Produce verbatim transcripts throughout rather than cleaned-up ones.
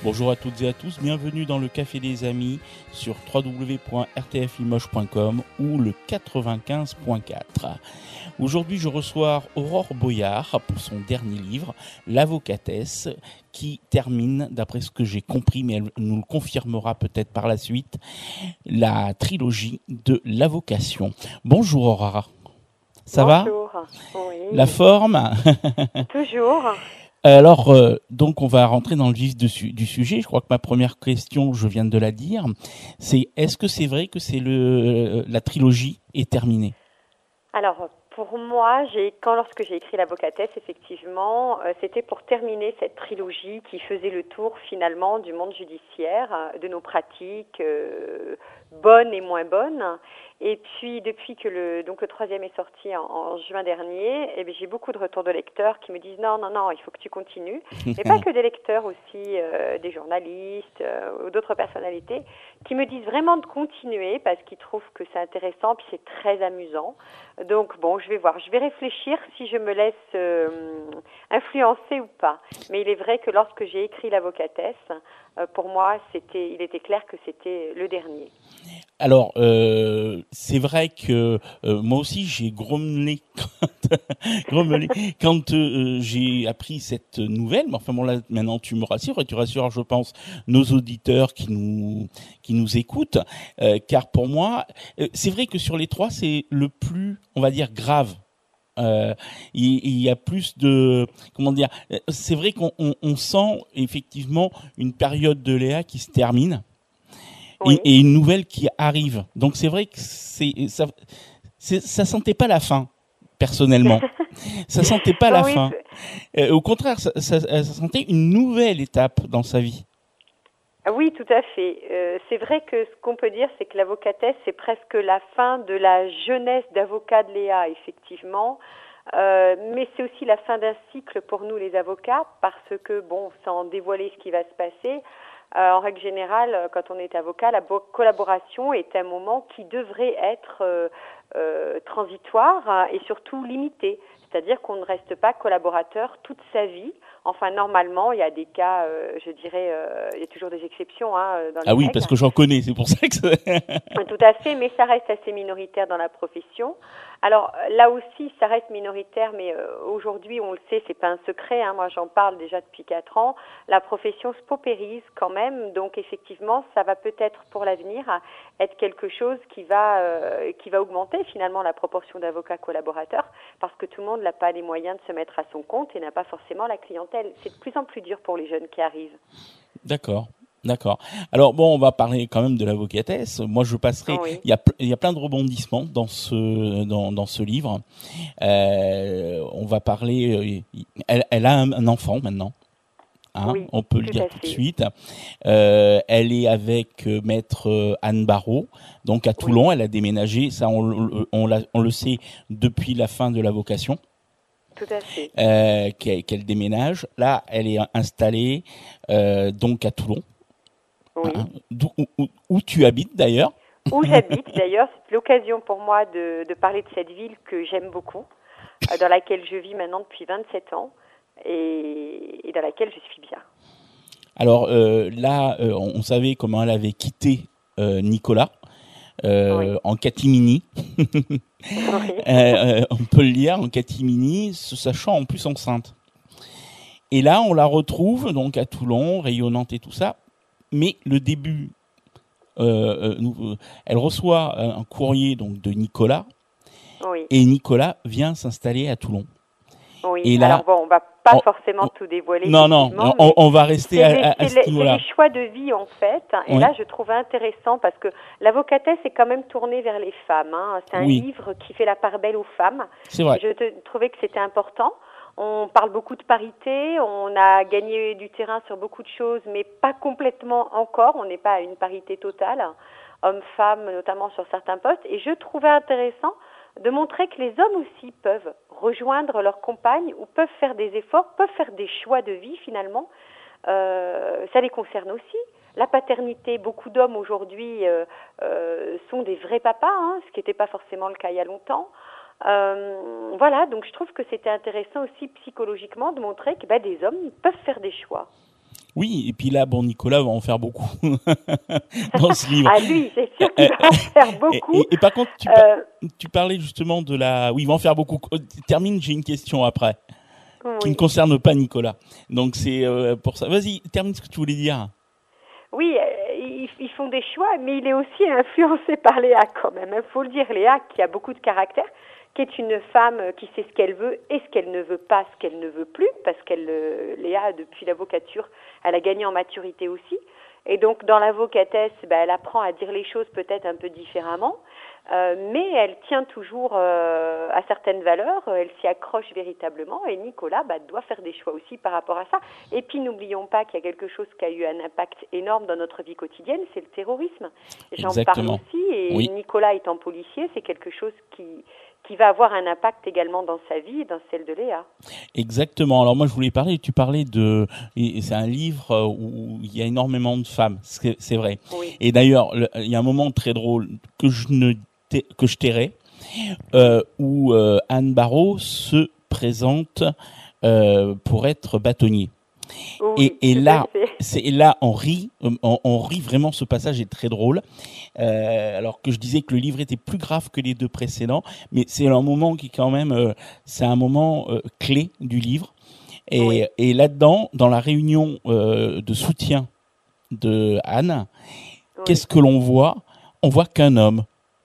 Bonjour à toutes et à tous, bienvenue dans le Café des Amis sur w w w point r t f limoges point com ou le quatre-vingt-quinze point quatre. Aujourd'hui, je reçois Aurore Boyard pour son dernier livre, L'avocatesse, qui termine, d'après ce que j'ai compris, mais elle nous le confirmera peut-être par la suite, la trilogie de l'avocation. Bonjour Aurore, ça Bonjour. va? Oui. La forme? Toujours. Alors, euh, donc on va rentrer dans le vif du, su- du sujet. Je crois que ma première question, je viens de la dire, c'est est-ce que c'est vrai que c'est le la trilogie est terminée? Alors, pour moi, j'ai, quand lorsque j'ai écrit l'avocatesse, effectivement, euh, c'était pour terminer cette trilogie qui faisait le tour finalement du monde judiciaire, euh, de nos pratiques euh, bonnes et moins bonnes. Et puis, depuis que le donc le troisième est sorti en, en juin dernier, eh bien, j'ai beaucoup de retours de lecteurs qui me disent non, non, non, il faut que tu continues. Mais pas que des lecteurs, aussi euh, des journalistes euh, ou d'autres personnalités qui me disent vraiment de continuer parce qu'ils trouvent que c'est intéressant puis c'est très amusant. Donc bon, je vais voir, je vais réfléchir si je me laisse euh, influencer ou pas. Mais il est vrai que lorsque j'ai écrit l'avocatesse, euh, pour moi, c'était, il était clair que c'était le dernier. Alors, euh, c'est vrai que euh, moi aussi j'ai grommelé quand, grommelé quand euh, j'ai appris cette nouvelle. Mais enfin bon, là maintenant tu me rassures et tu rassures, je pense, nos auditeurs qui nous qui nous écoutent, euh, car pour moi, euh, c'est vrai que sur les trois, c'est le plus, on va dire, grave. Euh, il, il y a plus de, comment dire, euh, c'est vrai qu'on on, on sent effectivement une période de Léa qui se termine. Et, Oui. et une nouvelle qui arrive. Donc c'est vrai que c'est ça, c'est, ça sentait pas la fin, personnellement. Ça sentait pas la Oui, fin. Euh, au contraire, ça, ça, ça sentait une nouvelle étape dans sa vie. oui, tout à fait. Euh, c'est vrai que ce qu'on peut dire, c'est que l'avocatesse, c'est presque la fin de la jeunesse d'avocat de Léa, effectivement. Euh, mais c'est aussi la fin d'un cycle pour nous les avocats, parce que, bon, sans dévoiler ce qui va se passer, euh, en règle générale, quand on est avocat, la bo- collaboration est un moment qui devrait être euh, euh, transitoire hein, et surtout limité. C'est-à-dire qu'on ne reste pas collaborateur toute sa vie. Enfin, normalement, il y a des cas, euh, je dirais, euh, il y a toujours des exceptions hein, dans les Ah oui, règles. parce que j'en connais, c'est pour ça que ça... Tout à fait, mais ça reste assez minoritaire dans la profession. Alors là aussi, ça reste minoritaire, mais euh, aujourd'hui, on le sait, c'est pas un secret. Hein, moi, j'en parle déjà depuis quatre ans. La profession se paupérise quand même, donc effectivement, ça va peut-être pour l'avenir être quelque chose qui va euh, qui va augmenter finalement la proportion d'avocats collaborateurs, parce que tout le monde n'a pas les moyens de se mettre à son compte et n'a pas forcément la clientèle. C'est de plus en plus dur pour les jeunes qui arrivent. D'accord. D'accord. Alors bon, on va parler quand même de l'avocatesse. Moi, je passerai. Oui. Il y a, il y a plein de rebondissements dans ce dans, dans ce livre. Euh, on va parler. Euh, elle, elle a un, un enfant maintenant. Hein, Oui, on peut le tout dire à tout de fait. suite. Euh, elle est avec euh, maître euh, Anne Barrault, donc à Toulon. Oui. Elle a déménagé. Ça, on, le- on, l'a- on le sait depuis la fin de la vocation. Tout à fait. Euh, qu'elle, qu'elle déménage. Là, elle est installée euh, donc à Toulon. Hein, Oui. d'où- où, où- où tu habites d'ailleurs. Où j'habite d'ailleurs, c'est l'occasion pour moi de, de parler de cette ville que j'aime beaucoup, euh, dans laquelle je vis maintenant depuis vingt-sept ans et, et dans laquelle je suis bien. Alors euh, là, euh, on, on savait comment elle avait quitté euh, Nicolas. Euh, Oui. en catimini, Oui. euh, euh, on peut le lire en catimini, se sachant en plus enceinte. Et là, on la retrouve donc à Toulon, rayonnante et tout ça. Mais le début, euh, euh, nous, euh, elle reçoit un courrier donc de Nicolas, Oui. et Nicolas vient s'installer à Toulon. Oui. Et Alors là, bon, on va pas on- forcément on- tout dévoiler non, non, effectivement, on, mais on va rester c'est à, les, à, à c'est ce les, c'est niveau-là. les choix de vie en fait. Et Oui, là, je trouvais intéressant parce que l'avocatesse est quand même tournée vers les femmes. Hein. C'est un oui, livre qui fait la part belle aux femmes. c'est vrai. Je te, trouvais que c'était important. On parle beaucoup de parité, on a gagné du terrain sur beaucoup de choses, mais pas complètement encore. On n'est pas à une parité totale, hommes-femmes notamment sur certains postes. Et je trouvais intéressant de montrer que les hommes aussi peuvent rejoindre leur compagne ou peuvent faire des efforts, peuvent faire des choix de vie finalement. Euh, ça les concerne aussi. La paternité, beaucoup d'hommes aujourd'hui euh, euh, sont des vrais papas, hein, ce qui n'était pas forcément le cas il y a longtemps. Euh, voilà, donc je trouve que c'était intéressant aussi psychologiquement de montrer que bah, des hommes peuvent faire des choix. Oui, et puis là, bon, Nicolas va en faire beaucoup dans ce livre. Ah lui, c'est sûr qu'il va en faire beaucoup. Et, et, et par contre, tu, Euh, tu parlais justement de la... Oui, il va en faire beaucoup. Termine, j'ai une question après, qui ne oui. concerne pas Nicolas. Donc c'est euh, pour ça. Vas-y, termine ce que tu voulais dire. Oui, euh, ils, ils font des choix, mais il est aussi influencé par Léa quand même. Il faut le dire, Léa, qui a beaucoup de caractère, qui est une femme qui sait ce qu'elle veut et ce qu'elle ne veut pas, ce qu'elle ne veut plus, parce qu'elle, euh, Léa, depuis l'avocature, elle a gagné en maturité aussi. Et donc, dans l'avocatesse, ben, elle apprend à dire les choses peut-être un peu différemment, euh, mais elle tient toujours euh, à certaines valeurs, elle s'y accroche véritablement, et Nicolas ben, doit faire des choix aussi par rapport à ça. Et puis, n'oublions pas qu'il y a quelque chose qui a eu un impact énorme dans notre vie quotidienne, c'est le terrorisme. J'en parle Exactement. aussi, et Oui. Nicolas étant policier, c'est quelque chose qui... qui va avoir un impact également dans sa vie et dans celle de Léa. Exactement. Alors moi je voulais parler, tu parlais de, et c'est un livre où il y a énormément de femmes, c'est, c'est vrai. Oui. Et d'ailleurs, le, il y a un moment très drôle que je ne que je tairai, euh, où euh, Anne Barraud se présente euh, pour être bâtonnier. Oui, Et, et tout là, à fait. c'est et là on rit, on, on rit vraiment. Ce passage est très drôle. Euh, alors que je disais que le livre était plus grave que les deux précédents, mais c'est un moment qui quand même, euh, c'est un moment euh, clé du livre. Et, Oui. et là-dedans, dans la réunion euh, de soutien de Anne, Oui. qu'est-ce que l'on voit? On voit qu'un homme.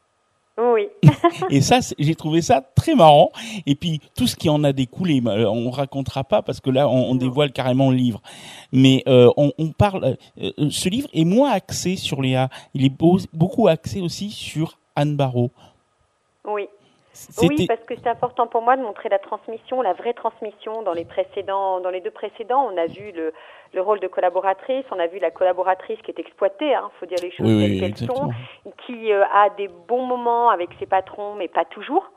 Oui. Et ça, c'est- j'ai trouvé ça très marrant. Et puis tout ce qui en a découlé, euh, on racontera pas parce que là, on, on Non. dévoile carrément le livre. Mais euh, on, on parle. euh, ce livre est moins axé sur Léa. Il est beau- beaucoup axé aussi sur Anne Barraud. Oui. Oui, C'était parce que c'est important pour moi de montrer la transmission, la vraie transmission. Dans les précédents, dans les deux précédents, on a vu le, le rôle de collaboratrice, on a vu la collaboratrice qui est exploitée, hein, faut dire les choses oui, telles oui, qu'elles sont, exactement. qui euh, a des bons moments avec ses patrons, mais pas toujours.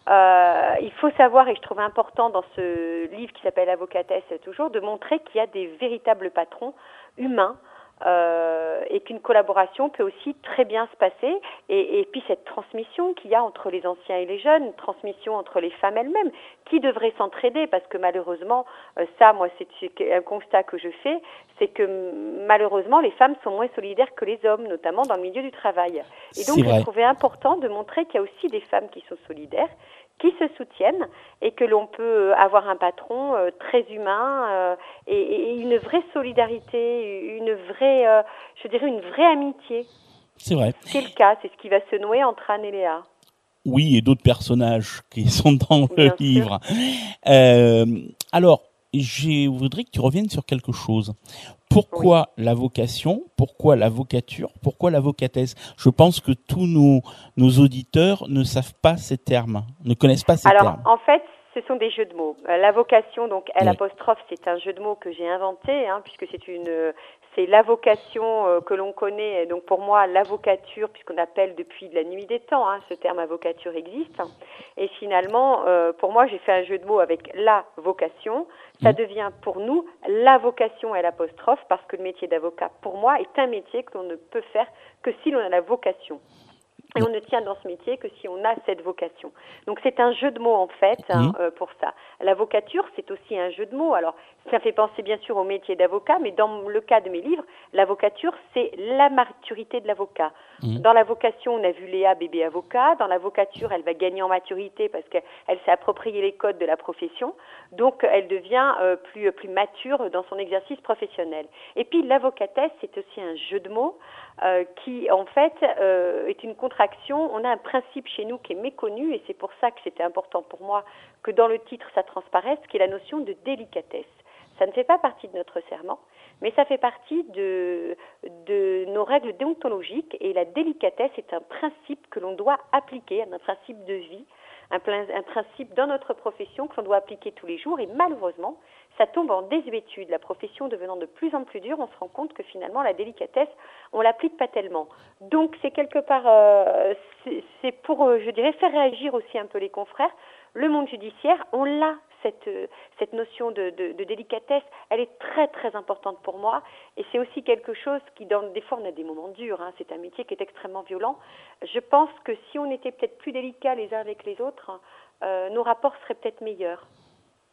Euh, il faut savoir, et je trouve important dans ce livre qui s'appelle Avocatesse toujours, de montrer qu'il y a des véritables patrons humains. Euh, et qu'une collaboration peut aussi très bien se passer et, et puis cette transmission qu'il y a entre les anciens et les jeunes, transmission entre les femmes elles-mêmes qui devraient s'entraider parce que malheureusement euh, ça moi c'est, c'est un constat que je fais, c'est que malheureusement les femmes sont moins solidaires que les hommes, notamment dans le milieu du travail. Et C'est donc je vrai. trouvais important de montrer qu'il y a aussi des femmes qui sont solidaires, qui se soutiennent et que l'on peut avoir un patron euh, très humain euh, et, et une vraie solidarité, une vraie, euh, je dirais une vraie amitié. C'est vrai. C'est le cas, c'est ce qui va se nouer entre Anne et Léa. Oui, et d'autres personnages qui sont dans le Bien sûr. livre. Euh, alors, je voudrais que tu reviennes sur quelque chose. Pourquoi oui. la vocation? Pourquoi l'avocature? Pourquoi l'avocatesse? Je pense que tous nos, nos auditeurs ne savent pas ces termes, ne connaissent pas ces Alors, termes. En fait, ce sont des jeux de mots. Euh, la vocation, donc L oui. apostrophe, c'est un jeu de mots que j'ai inventé, hein, puisque c'est une, c'est la vocation euh, que l'on connaît. Donc pour moi, l'avocature, puisqu'on appelle depuis la nuit des temps, hein, ce terme avocature existe. Et finalement, euh, pour moi, j'ai fait un jeu de mots avec la vocation. Ça mmh. devient pour nous la vocation L apostrophe, parce que le métier d'avocat, pour moi, est un métier que l'on ne peut faire que si l'on a la vocation. Et on ne tient dans ce métier que si on a cette vocation. Donc c'est un jeu de mots en fait hein, mmh. euh, pour ça. L'avocature, c'est aussi un jeu de mots. Alors ça fait penser bien sûr au métier d'avocat, mais dans le cas de mes livres, l'avocature, c'est la maturité de l'avocat. Mmh. Dans la vocation, on a vu Léa, bébé avocat. Dans l'avocature, elle va gagner en maturité parce qu'elle s'est approprié les codes de la profession. Donc elle devient euh, plus, plus mature dans son exercice professionnel. Et puis l'avocatesse, c'est aussi un jeu de mots euh, qui en fait euh, est une contraction. On a un principe chez nous qui est méconnu et c'est pour ça que c'était important pour moi que dans le titre ça transparaisse, qui est la notion de délicatesse. Ça ne fait pas partie de notre serment, mais ça fait partie de, de nos règles déontologiques et la délicatesse est un principe que l'on doit appliquer, un principe de vie, un, un principe dans notre profession que l'on doit appliquer tous les jours et malheureusement, ça tombe en désuétude. La profession devenant de plus en plus dure, on se rend compte que finalement la délicatesse, on l'applique pas tellement. Donc c'est quelque part, euh, c'est, c'est pour, euh, je dirais, faire réagir aussi un peu les confrères. Le monde judiciaire, on l'a, cette, cette notion de, de, de délicatesse, elle est très très importante pour moi et c'est aussi quelque chose qui, dans, des fois on a des moments durs, hein, c'est un métier qui est extrêmement violent. Je pense que si on était peut-être plus délicats les uns avec les autres, euh, nos rapports seraient peut-être meilleurs.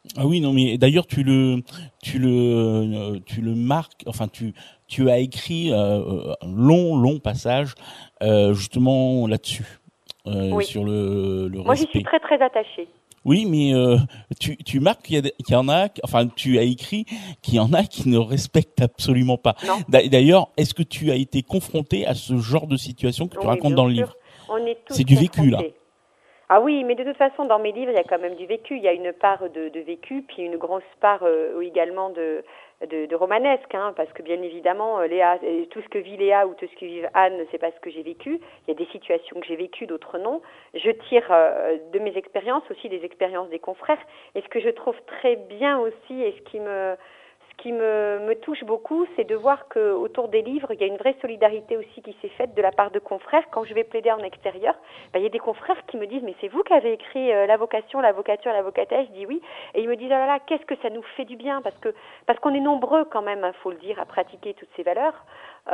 Ah oui, non, mais d'ailleurs tu le, tu le, tu le marques. Enfin, tu, tu as écrit euh, un long, long passage euh, justement là-dessus, euh, Oui, sur le, le moi j'y suis respect. très très attachée. Oui, mais euh, tu, tu marques qu'il y, a des- qu'il y en a, enfin tu as écrit qu'il y en a qui ne respectent absolument pas. Non? D'a- D'ailleurs, est-ce que tu as été confronté à ce genre de situation que tu Oui, racontes bien dans le sûr. livre? On est tous C'est du vécu là. confrontés. Ah oui, mais de toute façon, dans mes livres, il y a quand même du vécu. Il y a une part de, de vécu, puis une grosse part euh, également de, de, de romanesque, hein, parce que bien évidemment, euh, Léa, euh, tout ce que vit Léa ou tout ce que vit Anne, c'est pas ce que j'ai vécu. Il y a des situations que j'ai vécues, d'autres non. Je tire euh, de mes expériences, aussi des expériences des confrères. Et ce que je trouve très bien aussi, et ce qui me ce qui me, me touche beaucoup, c'est de voir qu'autour des livres, il y a une vraie solidarité aussi qui s'est faite de la part de confrères. Quand je vais plaider en extérieur, ben, il y a des confrères qui me disent « Mais c'est vous qui avez écrit euh, la vocation, la vocature, la vocatesse ?» Je dis oui. Et ils me disent « Oh là là, qu'est-ce que ça nous fait du bien ?» Parce que parce qu'on est nombreux quand même, il hein, faut le dire, à pratiquer toutes ces valeurs.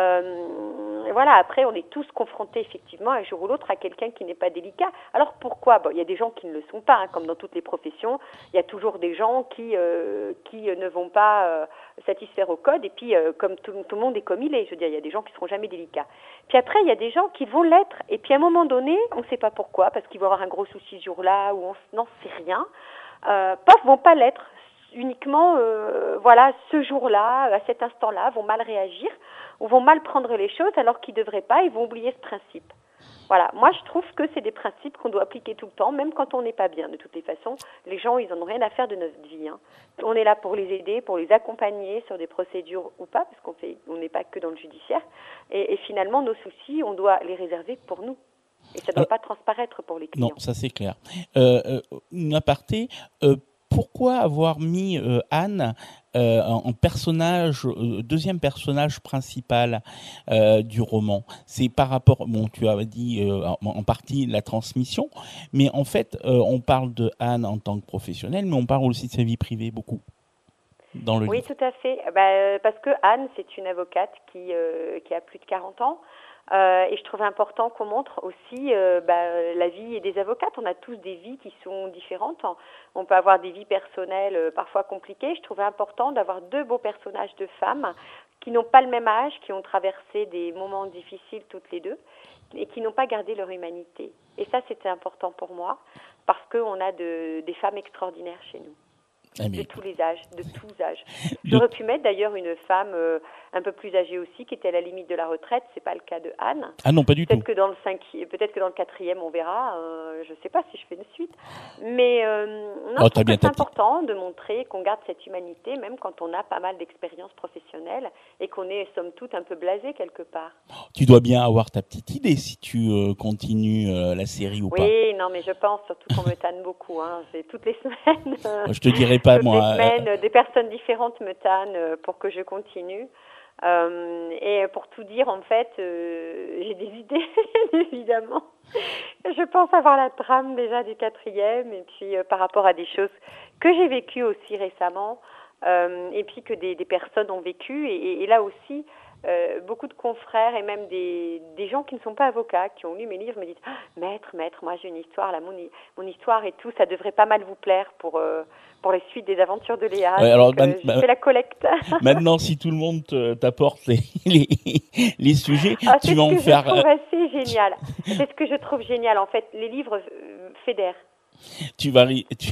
Euh, et voilà, après, on est tous confrontés effectivement un jour ou l'autre à quelqu'un qui n'est pas délicat. Alors pourquoi? Bon, il y a des gens qui ne le sont pas, hein, comme dans toutes les professions. Il y a toujours des gens qui, euh, qui ne vont pas euh, satisfaire au code, et puis euh, comme tout, tout le monde est comme il est, je veux dire, il y a des gens qui ne seront jamais délicats. Puis après, il y a des gens qui vont l'être, et puis à un moment donné, on ne sait pas pourquoi, parce qu'ils vont avoir un gros souci ce jour-là, ou on n'en sait rien, euh, pof, vont pas l'être. Uniquement, euh, voilà, ce jour-là, à cet instant-là, vont mal réagir, ou vont mal prendre les choses alors qu'ils ne devraient pas, ils vont oublier ce principe. Voilà, moi je trouve que c'est des principes qu'on doit appliquer tout le temps, même quand on n'est pas bien. De toutes les façons, les gens, ils n'en ont rien à faire de notre vie. Hein. On est là pour les aider, pour les accompagner sur des procédures ou pas, parce qu'on fait, on n'est pas que dans le judiciaire. Et, et finalement, nos soucis, on doit les réserver pour nous. Et ça ne doit Alors, pas transparaître pour les clients. non, ça c'est clair. Euh, euh, une aparté, euh, pourquoi avoir mis euh, Anne euh, en personnage, euh, deuxième personnage principal euh, du roman? C'est par rapport, bon, tu as dit euh, en, en partie la transmission, mais en fait, euh, on parle de Anne en tant que professionnelle, mais on parle aussi de sa vie privée beaucoup dans le Oui, livre. tout à fait. Bah, euh, parce que Anne, c'est une avocate qui, euh, qui a plus de quarante ans. Euh, et je trouve important qu'on montre aussi euh, bah, la vie des avocates. On a tous des vies qui sont différentes. On peut avoir des vies personnelles euh, parfois compliquées. Je trouvais important d'avoir deux beaux personnages de femmes qui n'ont pas le même âge, qui ont traversé des moments difficiles toutes les deux et qui n'ont pas gardé leur humanité. Et ça, c'était important pour moi parce qu'on a de, des femmes extraordinaires chez nous. Ah, mais De tous les âges, de tous âges. de- J'aurais pu mettre d'ailleurs une femme euh, un peu plus âgée aussi, qui était à la limite de la retraite. C'est pas le cas de Anne. Ah non, pas du Peut-être tout. que dans le cinquième, peut-être que dans le quatrième, on verra. Euh, je sais pas si je fais une suite. Mais euh, non, Oh, je t'as trouve bien que c'est ta petite. important de montrer qu'on garde cette humanité, même quand on a pas mal d'expérience professionnelle et qu'on est, somme toute, un peu blasé quelque part. Tu dois bien avoir ta petite idée si tu euh, continues euh, la série ou pas. Oui, non, mais je pense surtout qu'on me tanne beaucoup. Hein. C'est toutes les semaines. euh, Moi, je te dirais pas, toutes les moi. euh, semaines, euh, des personnes différentes me tannent euh, pour que je continue. Euh, et pour tout dire, en fait, euh, j'ai des idées, évidemment. Je pense avoir la trame déjà du quatrième, et puis euh, par rapport à des choses que j'ai vécues aussi récemment, euh, et puis que des, des personnes ont vécues. Et, et, et là aussi, euh, beaucoup de confrères et même des, des gens qui ne sont pas avocats, qui ont lu mes livres, me disent ah, « Maître, maître, moi j'ai une histoire, là, mon, mon histoire et tout, ça devrait pas mal vous plaire pour, euh, pour les suites des aventures de Léa. » Ouais, alors Donc, euh, man- je ma- fais la collecte. maintenant, si tout le monde te- t'apporte les, les, les sujets, Ah, tu c'est vas ce en que je faire. euh, trouve assez génial. C'est ce que je trouve génial. En fait, les livres euh, fédèrent. tu vas ri- tu-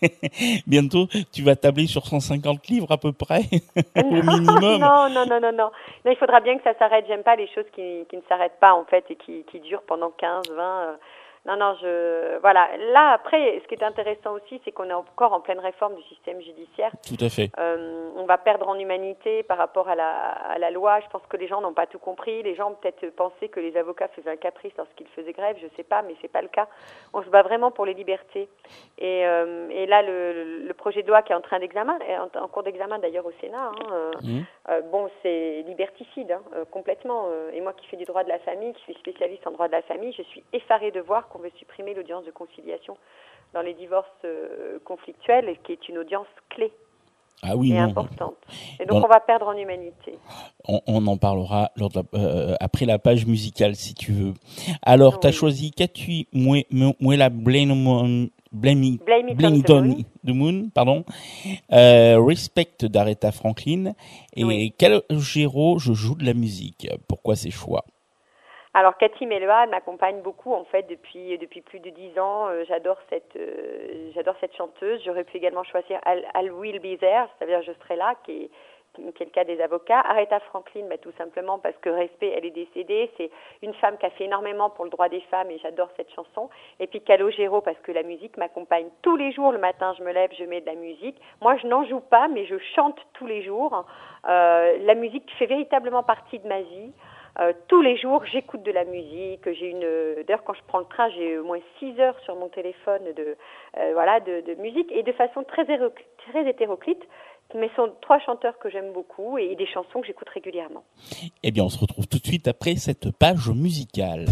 bientôt, tu vas tabler sur cent cinquante livres à peu près, au minimum. Non, non, non, non, non. Non, il faudra bien que ça s'arrête. J'aime pas les choses qui, qui ne s'arrêtent pas, en fait, et qui, qui durent pendant quinze, vingt. euh. Non, non, je... Voilà. Là, après, ce qui est intéressant aussi, c'est qu'on est encore en pleine réforme du système judiciaire. Tout à fait. Euh, on va perdre en humanité par rapport à la, à la loi. Je pense que les gens n'ont pas tout compris. Les gens peut-être pensaient que les avocats faisaient un caprice lorsqu'ils faisaient grève. Je sais pas, mais c'est pas le cas. On se bat vraiment pour les libertés. Et, euh, et là, le, le projet de loi qui est en train d'examen, en, en cours d'examen d'ailleurs au Sénat, hein, euh, Mmh. euh, bon, c'est liberticide, hein, euh, complètement. Euh, et moi qui fais du droit de la famille, qui suis spécialiste en droit de la famille, je suis effarée de voir qu'on veut supprimer l'audience de conciliation dans les divorces euh, conflictuels, qui est une audience clé Ah oui, et non. importante. Et donc Bon, on va perdre en humanité. on, on en parlera lors de la- euh, après la page musicale, si tu veux. Alors, tu as Oui. choisi Qu'as-tu moué- mou- moué la blaine mon- Blame It, Blame It Blame on It the on Moon. the Moon, pardon. Euh, Respect d'Aretha Franklin. Et Oui. Calogero, je joue de la musique. Pourquoi ces choix? Alors Cathy Melua m'accompagne beaucoup en fait depuis depuis plus de dix ans. Euh, j'adore cette euh, j'adore cette chanteuse. J'aurais pu également choisir Al, Al Will Be There, c'est-à-dire je serai là, qui est qui est le cas des avocats. Aretha Franklin, bah, tout simplement parce que Respect, elle est décédée. C'est une femme qui a fait énormément pour le droit des femmes et j'adore cette chanson. Et puis Calogero parce que la musique m'accompagne tous les jours. Le matin, je me lève, je mets de la musique. Moi, je n'en joue pas, mais je chante tous les jours. Euh, la musique fait véritablement partie de ma vie. Euh, tous les jours, j'écoute de la musique. J'ai une, d'ailleurs, quand je prends le train, j'ai au moins six heures sur mon téléphone de, euh, voilà, de, de musique et de façon très, très hétéroclite. Mais ce sont trois chanteurs que j'aime beaucoup et des chansons que j'écoute régulièrement. Eh bien, on se retrouve tout de suite après cette page musicale.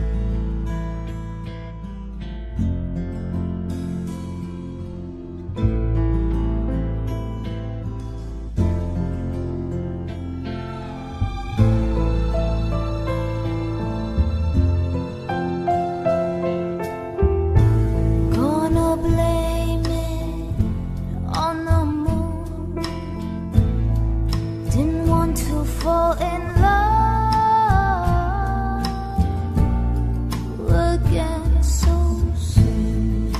Fall in love again so soon.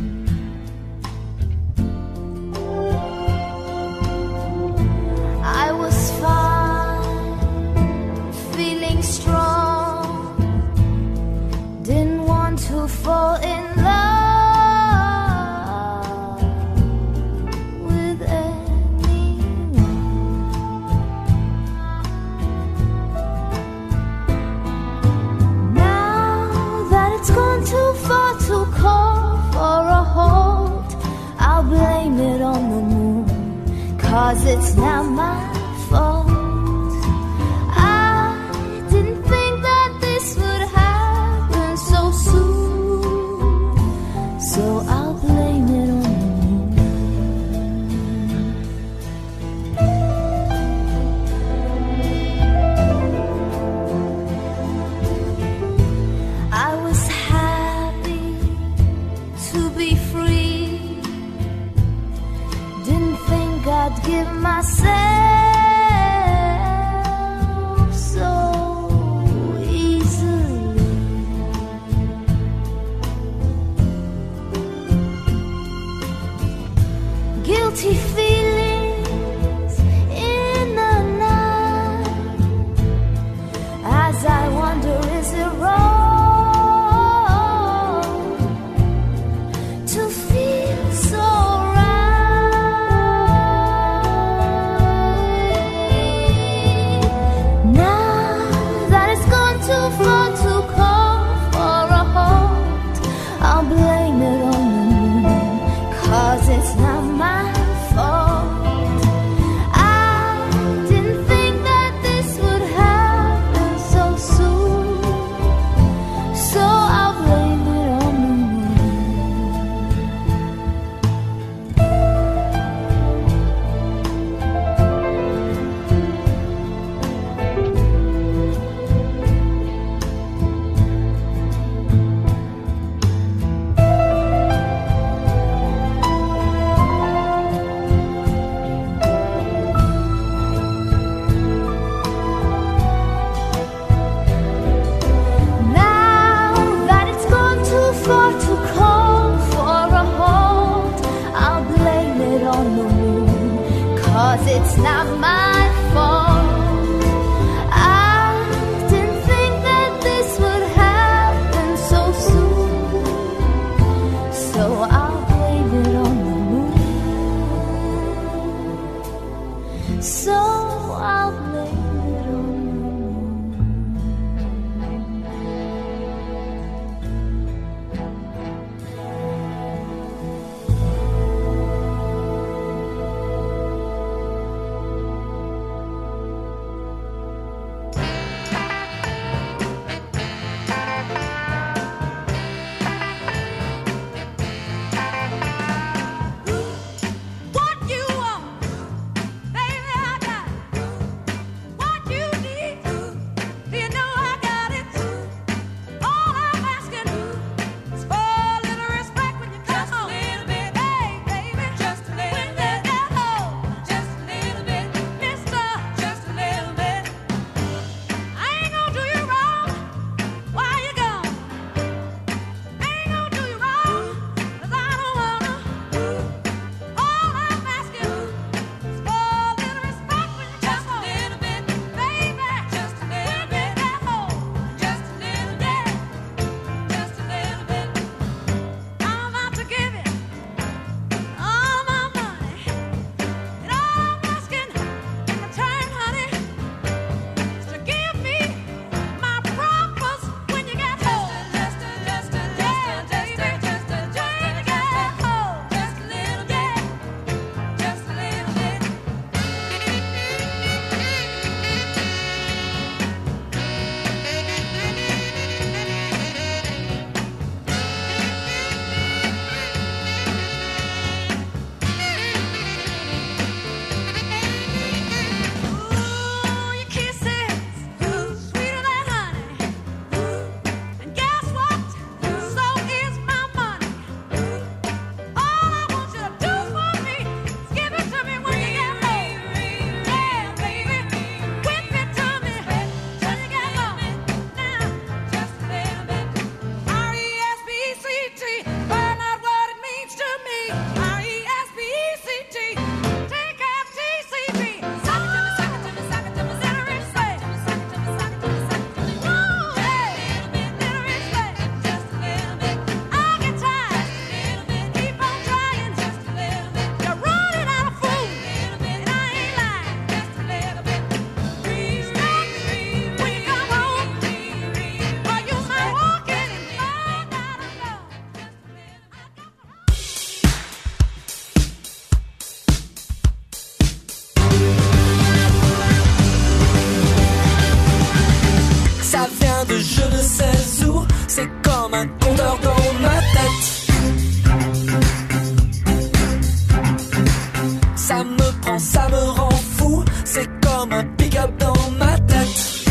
I was fine, feeling strong, didn't want to fall in love. Too far to call for a hold, I'll blame it on the moon, 'cause it's not my fault. I didn't think that this would happen so soon, so I'll blame it on the moon. I was I'd give myself so easily. Guilty feelings in the night as I wonder, is it wrong to feel so it's not my fault. I didn't think that this would happen so soon, so I'll blame it on the it's not my fault. I didn't think that this would happen so soon, so I'll blame it on the moon. So I'll blame it on What you want, baby, I got. c'est comme un pick-up dans ma tête.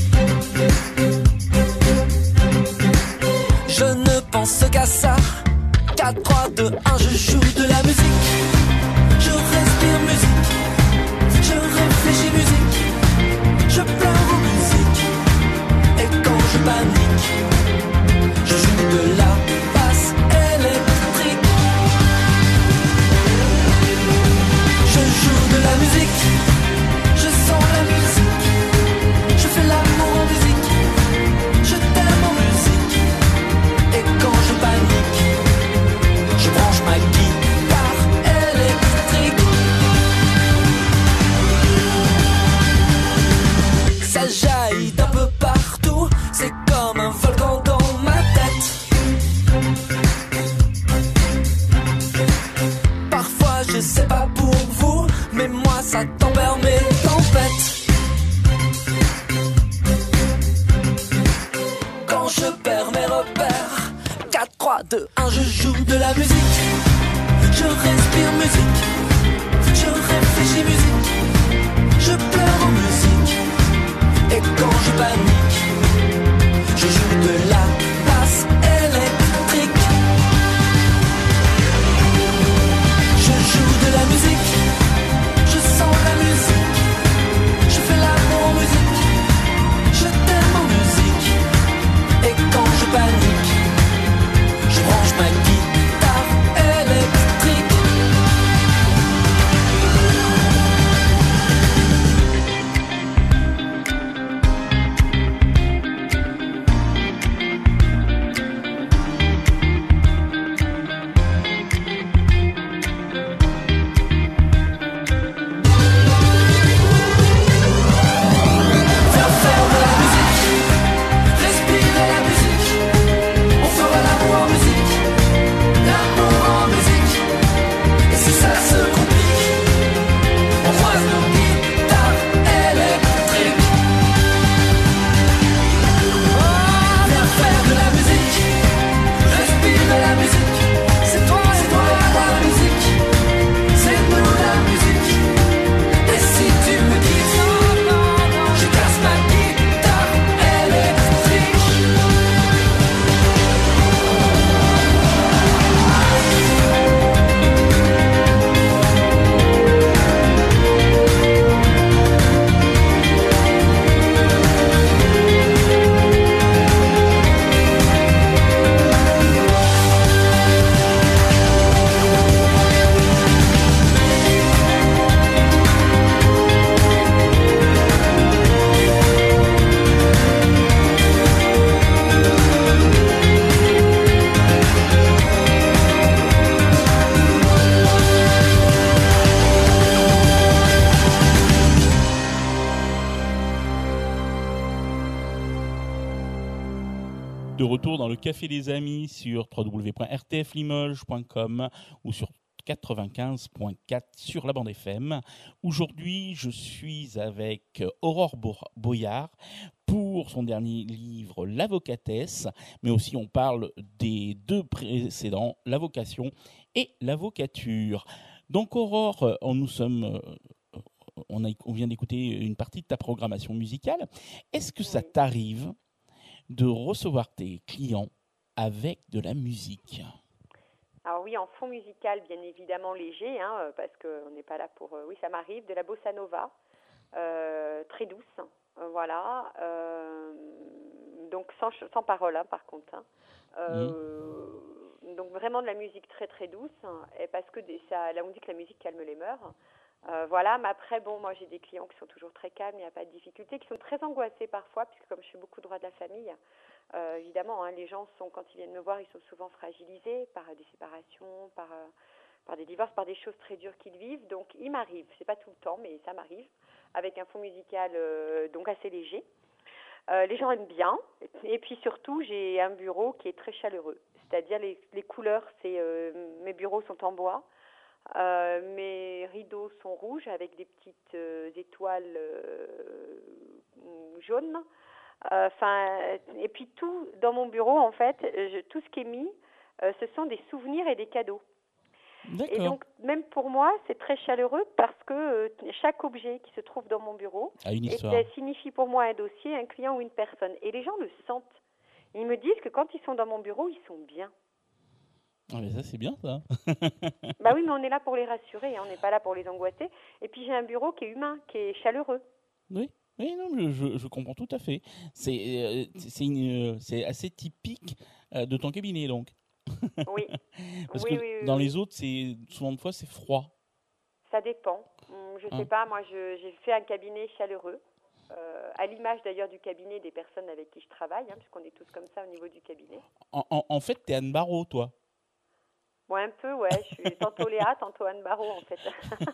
Je ne pense qu'à ça. Quatre, trois, deux, un, je joue de la musique. Je respire musique. Je réfléchis musique. Je pleure en musique. Et quand je panique, je joue de la basse électrique. Je joue de la musique. Je sens la musique. Je fais l'amour en musique. Je t'aime en musique. Et quand je panique, je branche ma guitare électrique. Ça jaillit d'un peu partout, c'est comme un volcan dans ma tête. Parfois je sais pas pour vous, mais moi ça tempère mes tempêtes. Quand je perds mes repères, quatre, trois, deux, un, je joue de la musique. Je respire musique. Je réfléchis musique. Je pleure en musique. Et quand je panique, je joue de la basse électrique. Je joue de la musique. Je sens la musique. Je fais l'amour en musique. Je t'aime en musique. Et quand je panique, je branche ma guitare électrique. Faire faire de la musique, respirer la musique. On fera l'amour en musique, l'amour en musique. Et si ça se complique, on croise nos guitares électriques. Viens faire de la musique, respirer la musique. C'est toi, c'est toi la musique, c'est nous la musique. Et si tu me quittes, je casse ma guitare électrique. De retour dans le Café des Amis sur w w w point r t f limoges point com ou sur quatre-vingt-quinze point quatre sur la bande F M. Aujourd'hui, je suis avec Aurore Bo- Boyard pour son dernier livre L'avocatesse, mais aussi on parle des deux précédents, la vocation et l'avocature. Donc Aurore, euh, nous sommes, euh, on, a, on vient d'écouter une partie de ta programmation musicale. Est-ce que ça Oui. t'arrive de recevoir tes clients avec de la musique? Alors oui, en fond musical, bien évidemment léger, hein, euh, parce qu'on n'est pas là pour... euh, oui, ça m'arrive, de la bossa nova, euh, très douce, euh, voilà. euh, donc sans, ch- sans parole, hein, par contre. hein. Euh, Donc vraiment de la musique très très douce, hein, et parce que des- ça, là on dit que la musique calme les mœurs. Euh, voilà, mais après, bon, moi j'ai des clients qui sont toujours très calmes, il n'y a pas de difficulté, qui sont très angoissés parfois, puisque comme je fais beaucoup de droit de la famille, euh, évidemment, hein, les gens sont, quand ils viennent me voir, ils sont souvent fragilisés par euh, des séparations, par, euh, par des divorces, par des choses très dures qu'ils vivent. Donc il m'arrive, c'est pas tout le temps, mais ça m'arrive, avec un fond musical euh, donc assez léger. Euh, les gens aiment bien, et puis surtout, j'ai un bureau qui est très chaleureux. C'est-à-dire les, les couleurs, c'est euh, mes bureaux sont en bois. Euh, mes rideaux sont rouges avec des petites euh, étoiles euh, jaunes. Enfin, euh, et puis tout dans mon bureau, en fait, je, tout ce qui est mis, euh, ce sont des souvenirs et des cadeaux. Et D'accord. donc, même pour moi, c'est très chaleureux parce que euh, chaque objet qui se trouve dans mon bureau A une est- histoire. euh, signifie pour moi un dossier, un client ou une personne. Et les gens le sentent. Ils me disent que quand ils sont dans mon bureau, ils sont bien. Ah, mais ça, c'est bien, ça. Bah oui, mais on est là pour les rassurer, hein, on n'est pas là pour les angoisser. Et puis j'ai un bureau qui est humain, qui est chaleureux. Oui, oui, non, je, je, je comprends tout à fait. C'est euh, c'est une, euh, c'est assez typique euh, de ton cabinet, donc. Oui, Parce oui, que oui, oui, dans oui. les autres, c'est souvent de fois, c'est froid. Ça dépend. Hum, Je Hein. sais pas, moi je- j'ai fait un cabinet chaleureux, euh, à l'image d'ailleurs du cabinet des personnes avec qui je travaille, hein, puisqu'on est tous comme ça au niveau du cabinet. En, en, en fait, t'es Anne Barraud, toi. Moi un peu, ouais, je suis tantôt Léa, tantôt Anne Barraud en fait.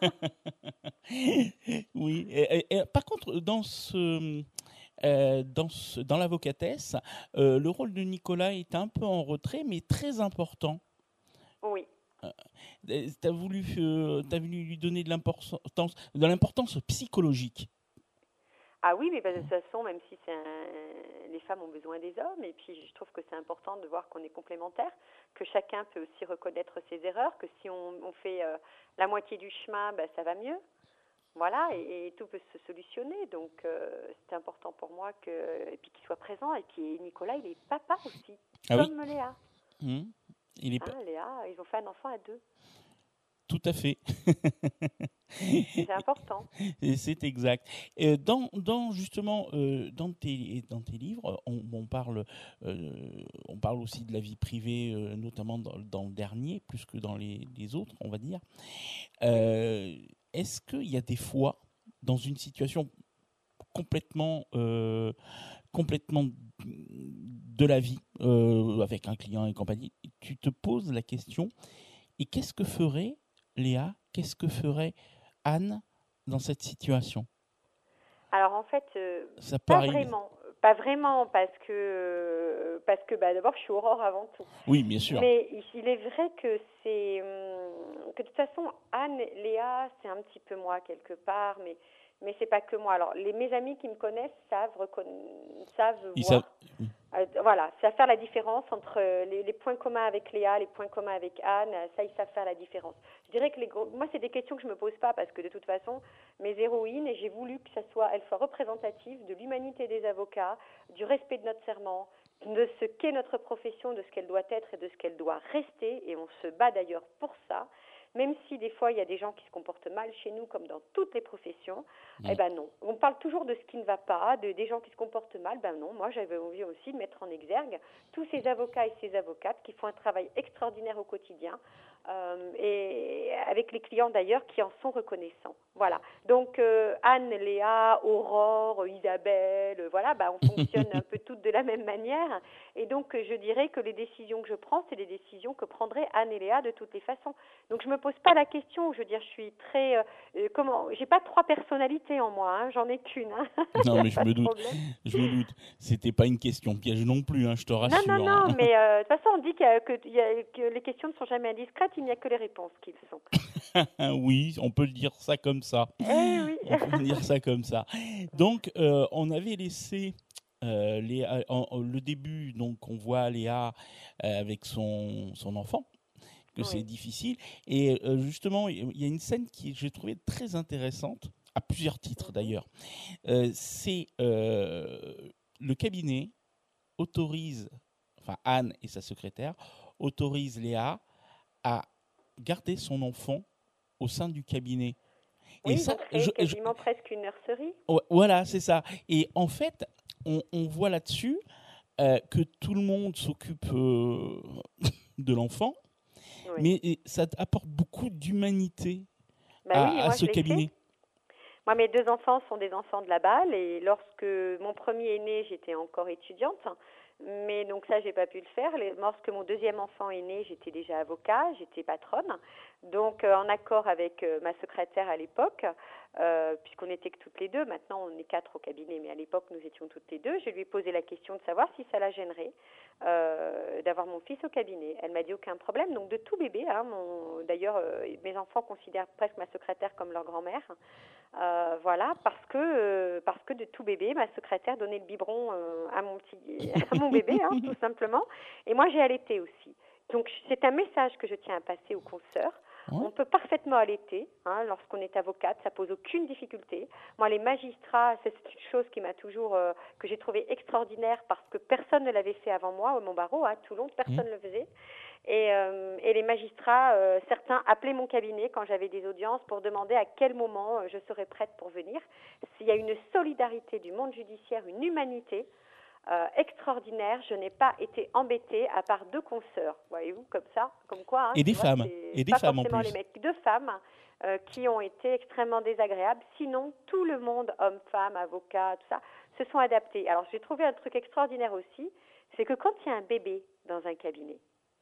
Oui. Et, et- et par contre, dans ce, euh, dans ce, dans l'avocatesse, euh, le rôle de Nicolas est un peu en retrait, mais très important. Oui. Euh, T'as voulu, euh, t'as voulu lui donner de l'importance, de l'importance psychologique. Ah oui, mais bah, de toute façon, même si c'est un- les femmes ont besoin des hommes, et puis je trouve que c'est important de voir qu'on est complémentaires, que chacun peut aussi reconnaître ses erreurs, que si on, on fait euh, la moitié du chemin, bah, ça va mieux. Voilà, et, et tout peut se solutionner. Donc euh, c'est important pour moi que, et puis qu'il soit présent. Et puis Nicolas, il est papa aussi, Ah oui. comme Léa. Hum. Il est pas Hein, Léa, ils ont fait un enfant à deux. tout à fait. C'est important. Et c'est exact. Euh, dans, dans justement euh, dans tes dans tes livres, on, on parle euh, on parle aussi de la vie privée, euh, notamment dans, dans le dernier, plus que dans les, les autres, on va dire. Euh, Est-ce qu'il y a des fois, dans une situation complètement euh, complètement de la vie, euh, avec un client et compagnie, tu te poses la question, et qu'est-ce que ferait Léa, qu'est-ce que ferait Anne dans cette situation? Alors en fait, euh, Ça peut pas arriver. vraiment, pas vraiment, parce que euh, parce que bah, d'abord je suis Aurore avant tout. Oui, bien sûr. Mais il- il est vrai que c'est hum, que de toute façon Anne, Léa, c'est un petit peu moi quelque part, mais mais c'est pas que moi. Alors les mes amis qui me connaissent savent reconna- savent Ils voir. savent. Oui. Euh, voilà, c'est à faire la différence entre euh, les, les points communs avec Léa, les points communs avec Anne, euh, ça ils savent faire la différence. Je dirais que les gros, moi c'est des questions que je me pose pas parce que de toute façon mes héroïnes, et j'ai voulu que ça soit, elles soient représentatives de l'humanité des avocats, du respect de notre serment, de ce qu'est notre profession, de ce qu'elle doit être et de ce qu'elle doit rester, et on se bat d'ailleurs pour ça. Même si des fois il y a des gens qui se comportent mal chez nous, comme dans toutes les professions, Mm. eh ben non. On parle toujours de ce qui ne va pas, de, des gens qui se comportent mal. Ben non, moi j'avais envie aussi de mettre en exergue tous ces avocats et ces avocates qui font un travail extraordinaire au quotidien, euh, et avec les clients d'ailleurs qui en sont reconnaissants. Voilà. Donc euh, Anne, Léa, Aurore, Isabelle, voilà, ben on fonctionne un peu toutes de la même manière. Et donc je dirais que les décisions que je prends, c'est les décisions que prendraient Anne et Léa de toutes les façons. Donc je me pose pas la question. Je veux dire, je suis très euh, comment, j'ai pas trois personnalités en moi, hein, j'en ai qu'une. Hein. Non, Y a mais je pas me de doute. problème. Je me doute. C'était pas une question piège non plus, hein, je te Non, rassure. non, non, hein. mais euh, de toute façon, on dit qu'il y a, que, il y a- que les questions ne sont jamais indiscrètes, il n'y a que les réponses qui le sont. Oui, on peut le dire ça comme ça. Eh oui. On peut dire ça comme ça. Donc, euh, on avait laissé euh, Léa- en- en- le début, donc on voit Léa euh, avec son, son enfant, que Oui. c'est difficile. Et euh, justement, il y a une scène qui j'ai trouvé très intéressante, à plusieurs titres Mhm. d'ailleurs. Euh, c'est euh, le cabinet autorise, enfin Anne et sa secrétaire, autorisent Léa à garder son enfant au sein du cabinet. Oui, Et ils ça, ont créé je- je- quasiment presque une nurserie. Ouais, voilà, c'est ça. Et en fait, on, on voit là-dessus euh, que tout le monde s'occupe euh, de l'enfant, Oui. mais et ça apporte beaucoup d'humanité Bah à, oui, mais à moi ce je l'ai fait. cabinet. Moi, mes deux enfants sont des enfants de la balle, et lorsque mon premier est né, j'étais encore étudiante, mais donc ça, j'ai pas pu le faire. Les- Lorsque mon deuxième enfant est né, j'étais déjà avocat, j'étais patronne, donc euh, en accord avec euh, ma secrétaire à l'époque, euh, puisqu'on n'était que toutes les deux. Maintenant, on est quatre au cabinet, mais à l'époque, nous étions toutes les deux. Je lui ai posé la question de savoir si ça la gênerait euh, d'avoir mon fils au cabinet. Elle m'a dit aucun problème. Donc de tout bébé, hein, mon- d'ailleurs, euh, mes enfants considèrent presque ma secrétaire comme leur grand-mère. Euh, voilà, parce que euh, parce que de tout bébé, ma secrétaire donnait le biberon euh, à mon petit, à mon bébé, hein, tout simplement. Et moi, j'ai allaité aussi. Donc c'est un message que je tiens à passer aux consoeurs. Ouais. On peut parfaitement allaiter, hein, lorsqu'on est avocate, ça pose aucune difficulté. Moi, les magistrats, c'est une chose qui m'a toujours, euh, que j'ai trouvé extraordinaire parce que personne ne l'avait fait avant moi, au mon barreau, à Toulon, personne ne le faisait. Et, euh, et les magistrats, euh, certains appelaient mon cabinet quand j'avais des audiences pour demander à quel moment euh, je serais prête pour venir. S'il y a une solidarité du monde judiciaire, une humanité euh, extraordinaire, je n'ai pas été embêtée à part deux consoeurs, voyez-vous, comme ça, comme quoi. Hein, Et des tu vois, femmes. c'est Et des pas femmes en forcément plus. les mecs, deux femmes euh, qui ont été extrêmement désagréables. Sinon, tout le monde, hommes, femmes, avocats, tout ça, se sont adaptés. Alors, j'ai trouvé un truc extraordinaire aussi, c'est que quand il y a un bébé dans un cabinet,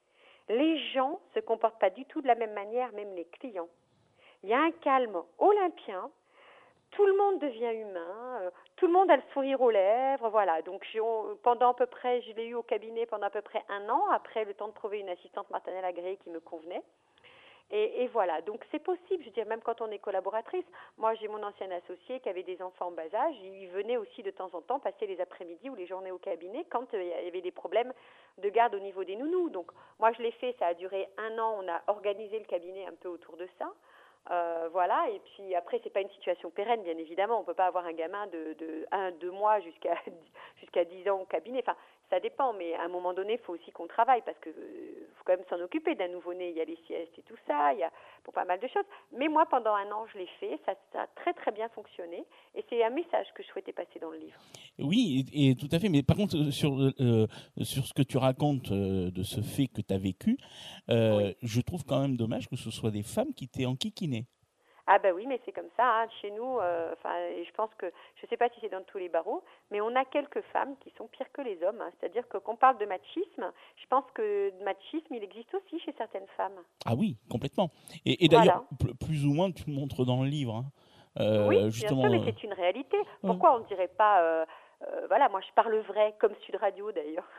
les gens se comportent pas du tout de la même manière, même les clients. Il y a un calme olympien, tout le monde devient humain, euh, tout le monde a le sourire aux lèvres, voilà. Donc j'ai- on- pendant à peu près, je l'ai eu au cabinet pendant à peu près un an, après le temps de trouver une assistante maternelle agréée qui me convenait. Et, et voilà, donc c'est possible, je veux dire, même quand on est collaboratrice. Moi, j'ai mon ancien associé qui avait des enfants en bas âge, il venait aussi de temps en temps passer les après-midi ou les journées au cabinet quand euh, il y avait des problèmes de garde au niveau des nounous. Donc moi, je l'ai fait, ça a duré un an, on a organisé le cabinet un peu autour de ça. Euh, voilà, et puis après, c'est pas une situation pérenne, bien évidemment. On peut pas avoir un gamin de, de un, deux mois jusqu'à jusqu'à dix ans au cabinet. Enfin, ça dépend, mais à un moment donné, il faut aussi qu'on travaille parce que euh, faut quand même s'en occuper d'un nouveau-né. Il y a les siestes et tout ça, il y a pour pas mal de choses. Mais moi, pendant un an, je l'ai fait. Ça, ça a très très bien fonctionné, et c'est un message que je souhaitais passer dans le livre. Oui, et, et tout à fait. Mais par contre, euh, sur euh, sur ce que tu racontes euh, de ce fait que tu as vécu, euh, Oui. je trouve quand même dommage que ce soit des femmes qui t'aient enquiquiné. Ah ben oui, mais c'est comme ça, hein. Chez nous, euh, enfin, et je pense que, je ne sais pas si c'est dans tous les barreaux, mais on a quelques femmes qui sont pires que les hommes, hein. C'est-à-dire que qu'on parle de machisme, je pense que le machisme, il existe aussi chez certaines femmes. Ah oui, complètement. Et, et d'ailleurs, Voilà. pl- plus ou moins, tu le montres dans le livre. Hein. Euh, Oui, bien justement, sûr, mais euh, c'est une réalité. Pourquoi on ne dirait pas, euh, euh, voilà, moi je parle vrai, comme Sud Radio d'ailleurs,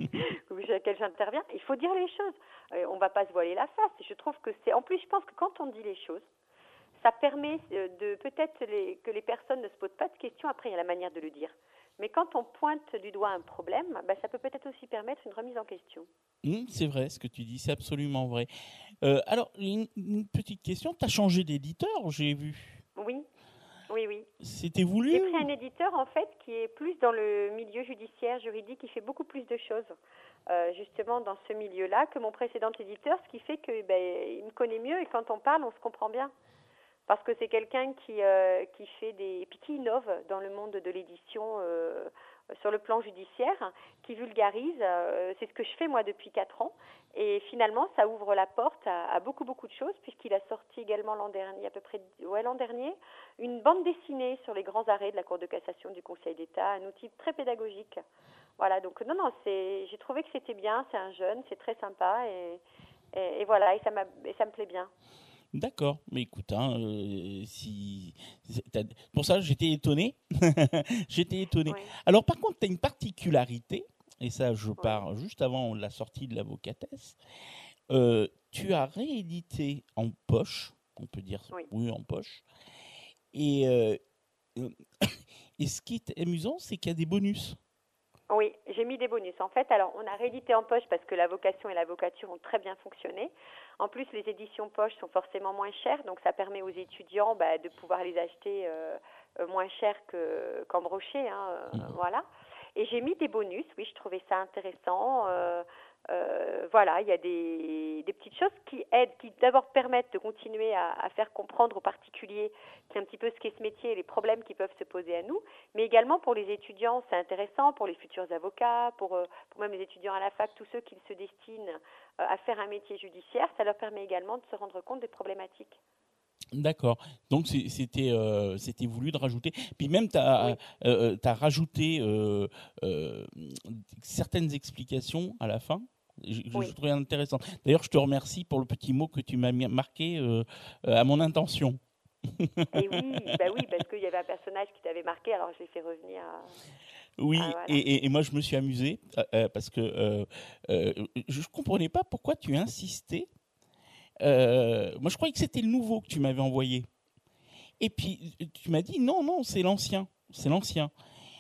à laquelle j'interviens. Il faut dire les choses. Euh, on ne va pas se voiler la face. Je trouve que c'est, en plus, je pense que quand on dit les choses, ça permet euh, de peut-être les, que les personnes ne se posent pas de questions. Après, il y a la manière de le dire. Mais quand on pointe du doigt un problème, bah, ça peut peut-être aussi permettre une remise en question. hum, c'est vrai ce que tu dis, c'est absolument vrai. Euh, alors, une, une petite question, tu as changé d'éditeur, j'ai vu. Oui, oui, oui. C'était voulu J'ai pris un éditeur, en fait, qui est plus dans le milieu judiciaire, juridique, qui fait beaucoup plus de choses, euh, justement, dans ce milieu-là, que mon précédent éditeur, ce qui fait que ben, il me connaît mieux et quand on parle, on se comprend bien. Parce que c'est quelqu'un qui, euh, qui fait des... puis qui innove dans le monde de l'édition euh, sur le plan judiciaire, qui vulgarise. Euh, c'est ce que je fais, moi, depuis quatre ans. Et finalement, ça ouvre la porte à, à beaucoup, beaucoup de choses, puisqu'il a sorti également l'an dernier, à peu près, ouais, l'an dernier, une bande dessinée sur les grands arrêts de la Cour de cassation du Conseil d'État, un outil très pédagogique. Voilà, donc non, non, c'est, j'ai trouvé que c'était bien, c'est un jeune, c'est très sympa, et, et, et voilà, et ça, m'a, et ça me plaît bien. D'accord, mais écoute, hein, euh, si t'as- pour ça j'étais étonné, j'étais étonné. Oui. Alors par contre, tu as une particularité, et ça je Oui. pars juste avant la sortie de l'avocatesse. Euh, tu as réédité en poche, on peut dire Oui. oui en poche, et euh, et ce qui est amusant, c'est qu'il y a des bonus. Oui, j'ai mis des bonus. En fait, alors on a réédité en poche parce que la vocation et l'avocature ont très bien fonctionné. En plus, les éditions poche sont forcément moins chères, donc ça permet aux étudiants bah, de pouvoir les acheter euh, euh, moins cher que, qu'en brochet, hein, euh, Mhm. voilà. Et j'ai mis des bonus, oui, je trouvais ça intéressant. Euh, euh, voilà, il y a des, des petites choses qui aident, qui d'abord permettent de continuer à, à faire comprendre aux particuliers qui est un petit peu ce qu'est ce métier et les problèmes qui peuvent se poser à nous, mais également pour les étudiants, c'est intéressant, pour les futurs avocats, pour, euh, pour même les étudiants à la fac, tous ceux qui se destinent euh, à faire un métier judiciaire, ça leur permet également de se rendre compte des problématiques. D'accord. Donc c'est- c'était euh, c'était voulu de rajouter. Puis même tu as Oui. euh, t'as rajouté euh, euh, certaines explications à la fin. Je, je Oui. trouvais intéressant. D'ailleurs, je te remercie pour le petit mot que tu m'as mis- marqué euh, euh, à mon intention. Et oui, bah oui, parce qu'il y avait un personnage qui t'avait marqué, alors je l'ai fait revenir. À... Oui, Ah, voilà. et, et, et moi je me suis amusé euh, euh, parce que euh, euh, je comprenais pas pourquoi tu insistais. Euh, moi je croyais que c'était le nouveau que tu m'avais envoyé. Et puis tu m'as dit non, non, c'est l'ancien, c'est l'ancien.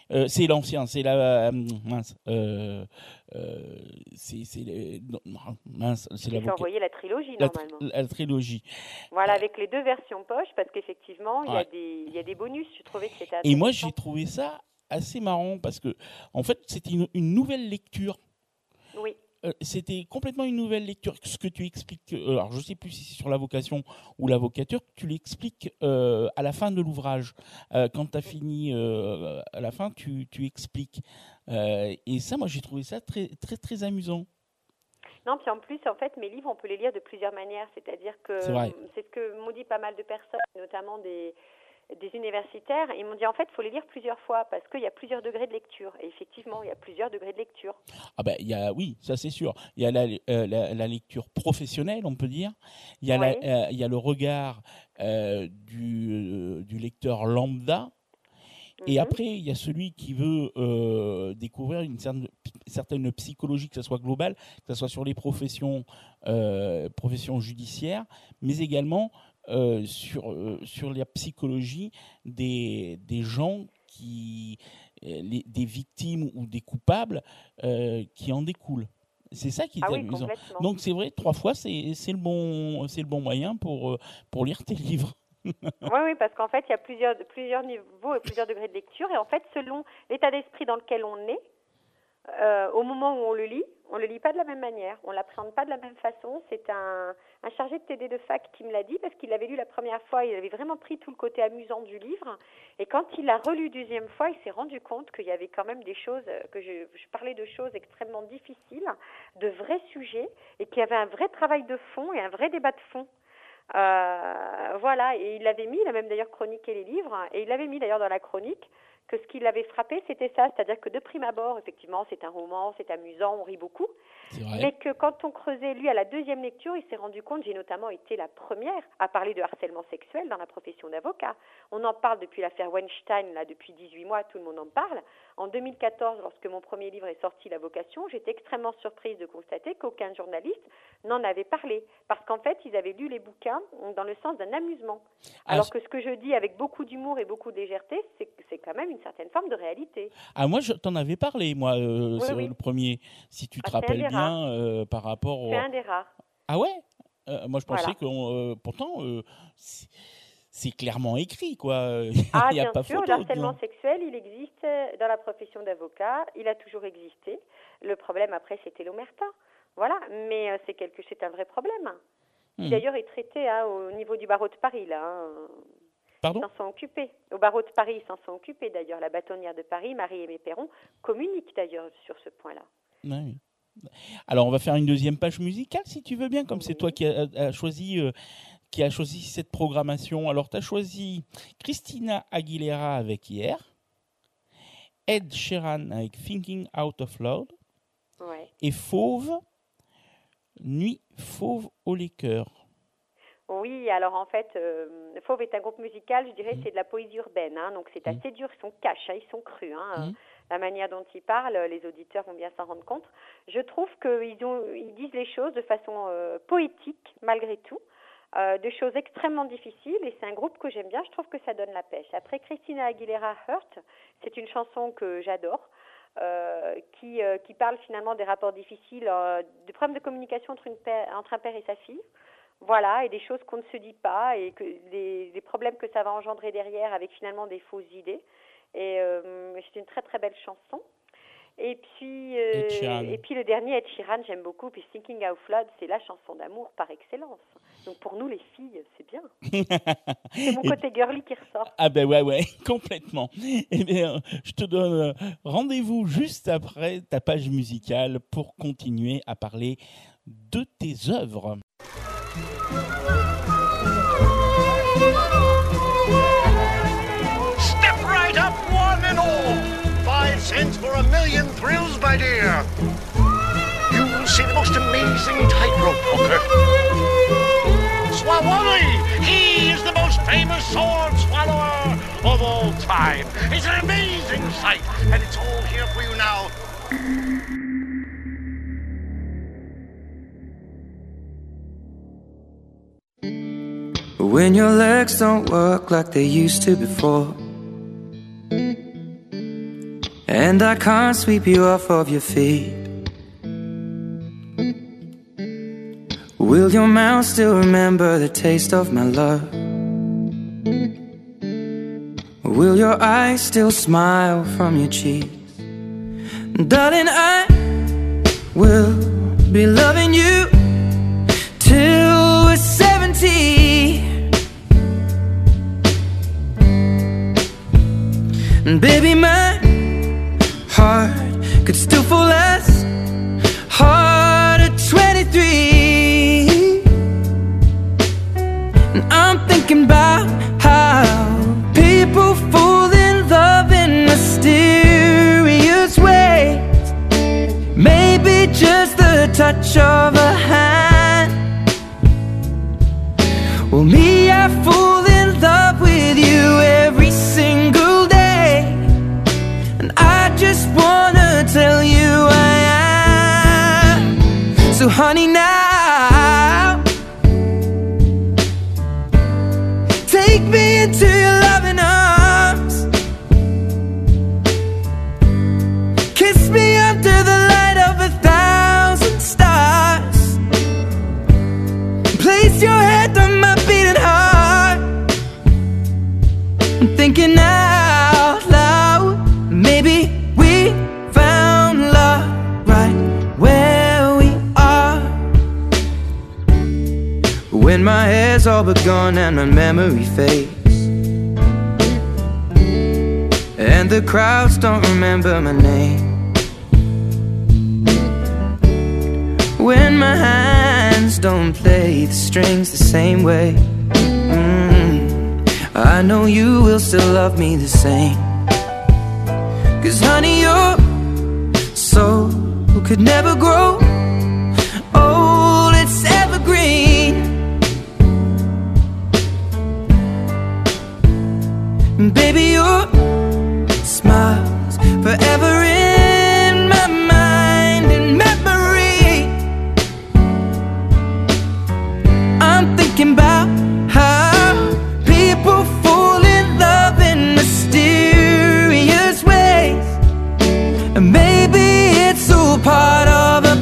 Euh, c'est l'ancien, c'est la euh, mince. Euh, euh, c'est c'est les- non, mince, c'est Il faut l'avocat. envoyer la trilogie, La, tri- normalement. la trilogie. Voilà, avec les deux versions poche, parce qu'effectivement, il y a Ouais. des, il y a des bonus. Je trouvais que c'était Et moi, j'ai intéressant. trouvé ça assez marrant parce que, en fait, c'était une, une nouvelle lecture. Oui, Euh, c'était complètement une nouvelle lecture. Ce que tu expliques, euh, alors je sais plus si c'est sur la vocation ou l'avocature, tu l'expliques euh, à la fin de l'ouvrage. Euh, quand tu as fini euh, à la fin, tu, tu expliques. Euh, et ça, moi, j'ai trouvé ça très, très, très amusant. non, puis en plus, en fait, mes livres, on peut les lire de plusieurs manières. C'est-à-dire que C'est vrai. c'est ce que m'ont dit pas mal de personnes, notamment des, des universitaires. Ils m'ont dit, en fait, il faut les lire plusieurs fois parce qu'il y a plusieurs degrés de lecture. Et effectivement, il y a plusieurs degrés de lecture. Ah ben, il y a, oui, ça c'est sûr. Il y a la, euh, la, la lecture professionnelle, on peut dire. Il y a, la, Oui. euh, il y a le regard euh, du, euh, du lecteur lambda. Et Mhm. après, il y a celui qui veut euh, découvrir une certaine, certaine psychologie, que ce soit globale, que ce soit sur les professions, euh, professions judiciaires, mais également euh, sur, euh, sur la psychologie des, des gens qui, euh, les, des victimes ou des coupables euh, qui en découlent. C'est ça qui est Ah oui, amusant. complètement. Donc c'est vrai, trois fois, c'est c'est le bon, c'est le bon moyen pour, euh, pour lire tes livres. Oui, oui, parce qu'en fait, il y a plusieurs, plusieurs niveaux et plusieurs degrés de lecture. Et en fait, selon l'état d'esprit dans lequel on est, euh, au moment où on le lit, on ne le lit pas de la même manière. On ne l'appréhende pas de la même façon. C'est un, un chargé de T D de fac qui me l'a dit parce qu'il l'avait lu la première fois. Il avait vraiment pris tout le côté amusant du livre. Et quand il l'a relu deuxième fois, il s'est rendu compte qu'il y avait quand même des choses, que je, je parlais de choses extrêmement difficiles, de vrais sujets, et qu'il y avait un vrai travail de fond et un vrai débat de fond. Euh, voilà, et il l'avait mis, il a même d'ailleurs chroniqué les livres, et il l'avait mis d'ailleurs dans la chronique, que ce qui l'avait frappé, c'était ça, c'est-à-dire que de prime abord, effectivement, c'est un roman, c'est amusant, on rit beaucoup, C'est vrai. mais que quand on creusait, lui, à la deuxième lecture, il s'est rendu compte, j'ai notamment été la première à parler de harcèlement sexuel dans la profession d'avocat. On en parle depuis l'affaire Weinstein, là, depuis dix-huit mois, tout le monde en parle. En deux mille quatorze, lorsque mon premier livre est sorti, La Vocation, j'étais extrêmement surprise de constater qu'aucun journaliste n'en avait parlé, parce qu'en fait, ils avaient lu les bouquins dans le sens d'un amusement. Ah, Alors c- que ce que je dis avec beaucoup d'humour et beaucoup de légèreté, c'est que c'est quand même une certaine forme de réalité. Ah, moi, je t'en avais parlé, moi, euh, Oui, c'est oui. le premier, si tu te Ah, c'est un rappelles des bien, rares. euh, par rapport au... C'est un des rares. Ah ouais? Euh, moi, je pensais Voilà. que, pourtant, euh, c'est c'est clairement écrit, quoi. Ah, Il n'y a bien pas sûr, photo l'harcèlement dedans. sexuel, il existe dans la profession d'avocat, il a toujours existé. Le problème, après, c'était l'omerta. Voilà, mais euh, c'est quelque, c'est un vrai problème. Qui Hmm. d'ailleurs est traité hein, au niveau du barreau de Paris, là. hein. Ils Pardon? s'en sont occupés. Au barreau de Paris, ils s'en sont occupés, d'ailleurs. La bâtonnière de Paris, Marie-Aimée Perron, communique d'ailleurs sur ce point-là. Ouais, oui. Alors, on va faire une deuxième page musicale, si tu veux bien, comme c'est Oui. toi qui as a choisi, euh, qui a choisi cette programmation. Alors, tu as choisi Christina Aguilera avec Hier, Ed Sheeran avec Thinking Out of Loud, Ouais. et Fauve, Nuit Fauve au Liqueur. Oui, alors en fait, euh, Fauve est un groupe musical, je dirais, Mhm. c'est de la poésie urbaine, hein, donc c'est Mhm. assez dur, ils sont cash, hein, ils sont crus, hein, Mhm. la manière dont ils parlent, les auditeurs vont bien s'en rendre compte. Je trouve qu'ils ont, ils disent les choses de façon euh, poétique, malgré tout, euh, de choses extrêmement difficiles, et c'est un groupe que j'aime bien, je trouve que ça donne la pêche. Après, Christina Aguilera, Hurt, c'est une chanson que j'adore, euh, qui, euh, qui parle finalement des rapports difficiles, euh, des problèmes de communication entre, une père, entre un père et sa fille. Voilà, et des choses qu'on ne se dit pas, et que les, les problèmes que ça va engendrer derrière avec finalement des fausses idées. Et euh, c'est une très très belle chanson. Et puis, euh, Ed Sheeran. et puis le dernier, Ed Sheeran, j'aime beaucoup. Puis Thinking Out Loud, c'est la chanson d'amour par excellence. Donc pour nous les filles, c'est bien. C'est mon Et- côté girly qui ressort. Ah ben ouais, ouais, complètement. Eh bien, euh, je te donne euh, rendez-vous juste après ta page musicale pour continuer à parler de tes œuvres. Step right up, one and all. Five cents for a million thrills, my dear. You will see the most amazing tightrope walker. Swawally, he is the most famous sword swallower of all time. It's an amazing sight, and it's all here for you now. When your legs don't work like they used to before, and I can't sweep you off of your feet. Will your mouth still remember the taste of my love? Will your eyes still smile from your cheeks? Darling, I will be loving you till we're seventy. And baby, my heart could still fall as hard at twenty-three. And I'm thinking about how people fall in love in mysterious ways. Maybe just the touch of a hand. Well, me, I fall in love with you every single day, and I just wanna tell you I am. So honey, now take me into your loving arms. Kiss me under the light of a thousand stars. Place your head on my beating heart. I'm thinking out loud, maybe we found love right where we are. When my hair's all but gone and my memory fades, and the crowds don't remember my name. When my hands don't play the strings the same way, mm, I know you will still love me the same. Cause honey, your soul could never grow old, it's evergreen. And baby, your smile's forever in my mind and memory. I'm thinking about how people fall in love in mysterious ways, and maybe it's all part of a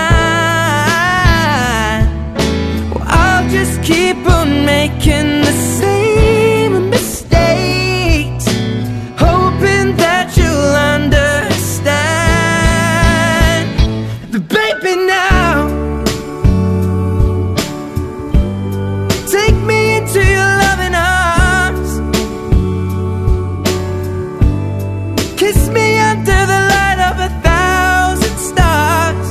plan. Well, I'll just keep on making the same mistakes, hoping that you'll understand. But baby, now take me into your loving arms. Kiss me under the light of a thousand stars.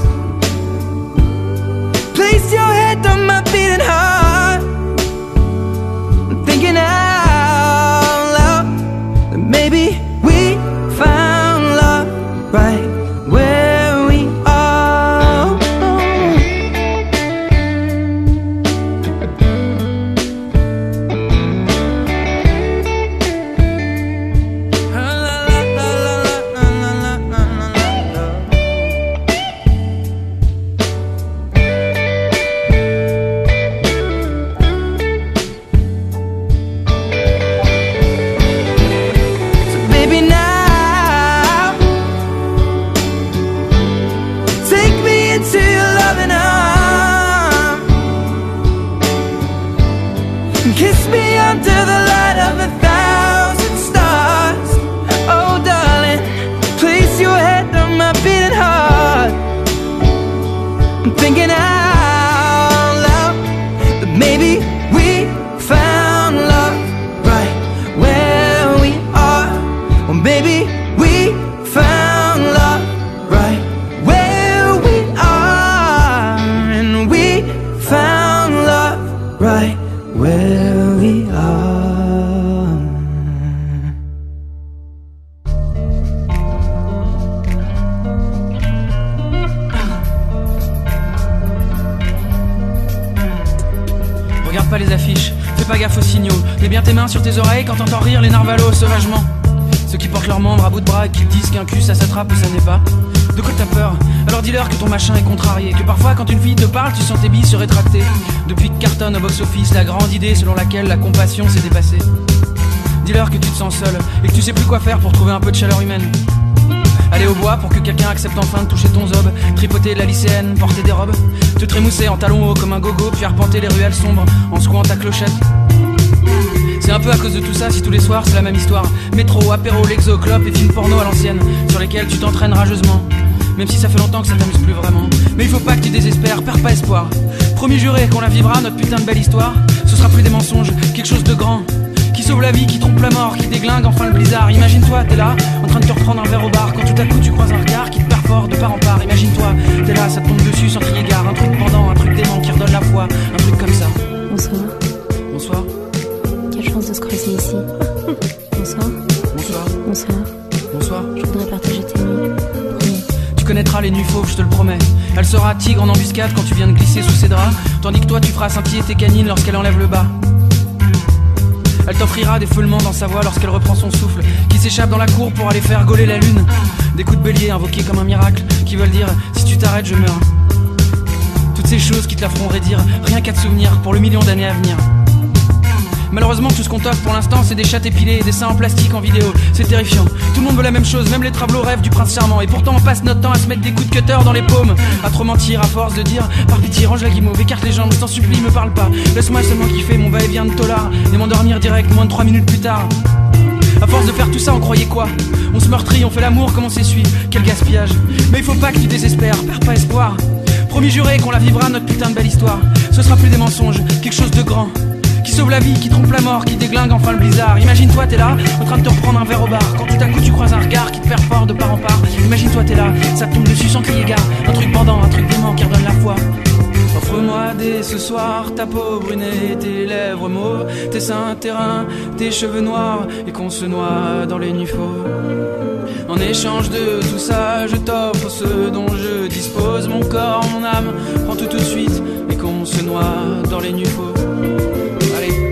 Place your head on my beating heart. I'm thinking out loud that maybe we found love right where we are. So baby, now take me into your loving arms. Kiss me under the light of a thousand stars. Oh darling, place your head on my beating heart. I'm thinking out loud that maybe we found love right where we are. Or maybe we found love right where we are. And we found love right where we are. Regarde pas les affiches, fais pas gaffe aux signaux. Mets bien tes mains sur tes oreilles quand t'entends rire les narvalos sauvagement. Ceux qui portent leurs membres à bout de bras et qui te disent qu'un cul ça s'attrape ou ça n'est pas. De quoi t'as peur? Alors dis-leur que ton machin est contrarié, que parfois quand une fille te parle tu sens tes billes se rétracter. Depuis que cartonne au box-office la grande idée selon laquelle la compassion s'est dépassée. Dis-leur que tu te sens seul et que tu sais plus quoi faire pour trouver un peu de chaleur humaine. Aller au bois pour que quelqu'un accepte enfin de toucher ton zob. Tripoter la lycéenne, porter des robes. Te trémousser en talons hauts comme un gogo, puis arpenter les ruelles sombres en secouant ta clochette. C'est un peu à cause de tout ça si tous les soirs c'est la même histoire. Métro, apéro, l'exo, clope et films porno à l'ancienne, sur lesquels tu t'entraînes rageusement. Même si ça fait longtemps que ça t'amuse plus vraiment. Mais il faut pas que tu désespères, perds pas espoir. Promis juré qu'on la vivra, notre putain de belle histoire. Ce sera plus des mensonges, quelque chose de grand, qui sauve la vie, qui trompe la mort, qui déglingue enfin le blizzard. Imagine-toi, t'es là, en train de te reprendre un verre au bar, quand tout à coup tu croises un regard qui te perd fort de part en part. Imagine-toi, t'es là, ça te tombe dessus sans crier gare. Un truc pendant, un truc dément qui redonne la foi, un truc comme ça. Bonsoir. Bonsoir. Quelle chance de se croiser ici. Bonsoir. Bonsoir. Bonsoir. Bonsoir. Je voudrais partager tes nuits. Promis. Tu connaîtras les nuits fauves, je te le promets. Elle sera tigre en embuscade quand tu viens de glisser sous ses draps, tandis que toi tu feras scintiller tes canines lorsqu'elle enlève le bas. Elle t'offrira des feulements dans sa voix lorsqu'elle reprend son souffle, qui s'échappe dans la cour pour aller faire gauler la lune. Des coups de bélier invoqués comme un miracle, qui veulent dire si tu t'arrêtes je meurs. Toutes ces choses qui te la feront raidir, rien qu'à te souvenir pour le million d'années à venir. Malheureusement tout ce qu'on t'offre pour l'instant c'est des chattes épilées, des seins en plastique en vidéo, c'est terrifiant. Tout le monde veut la même chose, même les travelots rêvent du prince charmant. Et pourtant on passe notre temps à se mettre des coups de cutter dans les paumes, à trop mentir à force de dire par pitié range la guimauve, écarte les jambes, je t'en supplie me parle pas. Laisse-moi seulement kiffer mon va-et-vient de tolard et m'endormir direct moins de trois minutes plus tard. À force de faire tout ça on croyait quoi? On se meurtrit, on fait l'amour comme on s'essuie, quel gaspillage. Mais il faut pas que tu désespères, perds pas espoir. Promis juré qu'on la vivra notre putain de belle histoire. Ce sera plus des mensonges, quelque chose de grand, qui sauve la vie, qui trompe la mort, qui déglingue enfin le blizzard. Imagine-toi t'es là, en train de te reprendre un verre au bar, quand tout à coup tu croises un regard qui te perd fort de part en part. Imagine-toi t'es là, ça te tombe dessus sans crier gare. Un truc pendant, un truc dément qui redonne la foi. Offre-moi dès ce soir ta peau brunée, tes lèvres mauves, tes seins terrains, tes cheveux noirs, et qu'on se noie dans les nuits fauves. En échange de tout ça, je t'offre ce dont je dispose, mon corps, mon âme, prends tout tout de suite, et qu'on se noie dans les nuits fauves. Allez.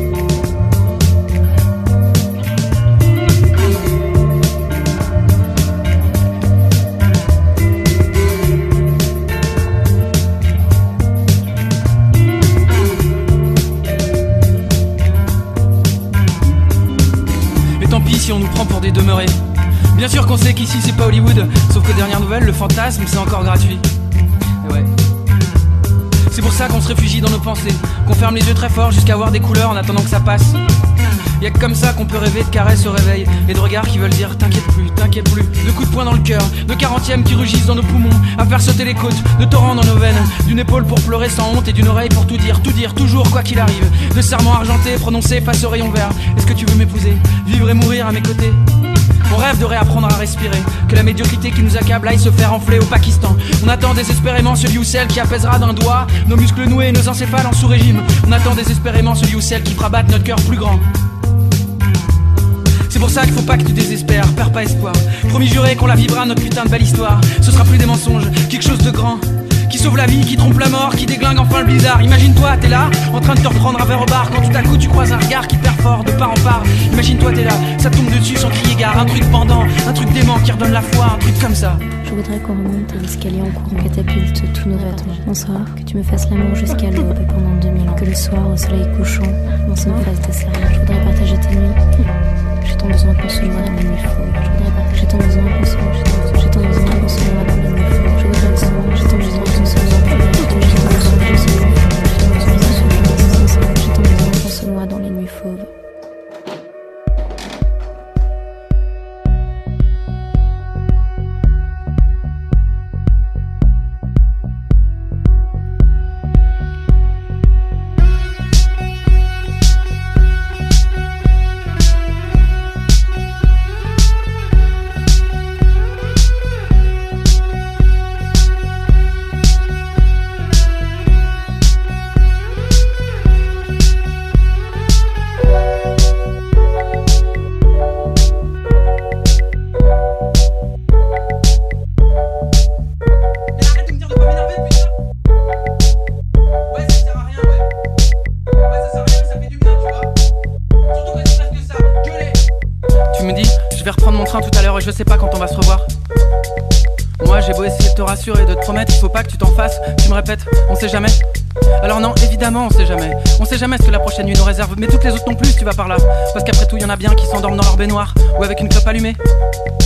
Et tant pis si on nous prend pour des demeurés. Bien sûr qu'on sait qu'ici c'est pas Hollywood, sauf que dernière nouvelle, le fantasme c'est encore gratuit. Et ouais. C'est pour ça qu'on se réfugie dans nos pensées, qu'on ferme les yeux très fort jusqu'à voir des couleurs en attendant que ça passe. Y'a que comme ça qu'on peut rêver de caresses au réveil, et de regards qui veulent dire t'inquiète plus, t'inquiète plus. De coups de poing dans le cœur, de quarantièmes qui rugissent dans nos poumons, à faire sauter les côtes, de torrents dans nos veines, d'une épaule pour pleurer sans honte et d'une oreille pour tout dire, tout dire, toujours quoi qu'il arrive. De serments argentés prononcés face au rayon vert. Est-ce que tu veux m'épouser, vivre et mourir à mes côtés? On rêve de réapprendre à respirer, que la médiocrité qui nous accable aille se faire enfler au Pakistan. On attend désespérément celui ou celle qui apaisera d'un doigt nos muscles noués et nos encéphales en sous-régime. On attend désespérément celui ou celle qui fera battre notre cœur plus grand. C'est pour ça qu'il faut pas que tu désespères, perds pas espoir. Promis juré qu'on la vivra notre putain de belle histoire. Ce sera plus des mensonges, quelque chose de grand, qui sauve la vie, qui trompe la mort, qui déglingue enfin le blizzard. Imagine-toi, t'es là, en train de te reprendre un verre au bar, quand tout à coup tu croises un regard qui te perd fort de part en part. Imagine-toi, t'es là, ça tombe dessus sans crier gare. Un truc pendant, un truc dément qui redonne la foi, un truc comme ça. Je voudrais qu'on remonte à l'escalier en courant, catapulte tous nos vêtements. Bonsoir, que tu me fasses l'amour jusqu'à l'aube pendant deux mille ans. Que le soir, au soleil couchant, on se fasse des serments. Je voudrais partager tes nuits. J'ai tant besoin qu'on se noie dans les nuits fauves. Je voudrais partager, j'ai tant besoin qu'on se noie. J'ai tant besoin qu'on se noie dans les nuits fauves. Je voudrais que souvent, j'ai tant besoin qu'on se noie. J'ai tant besoin qu'on se noie. J'ai tant besoin qu'on se noie dans les nuits fauves. Je sais pas quand on va se revoir. Moi j'ai beau essayer de te rassurer, de te promettre, il faut pas que tu t'en fasses. Tu me répètes, on sait jamais. Alors non, évidemment on sait jamais. On sait jamais ce que la prochaine nuit nous réserve. Mais toutes les autres non plus si tu vas par là. Parce qu'après tout y en a bien qui s'endorment dans leur baignoire ou avec une clope allumée.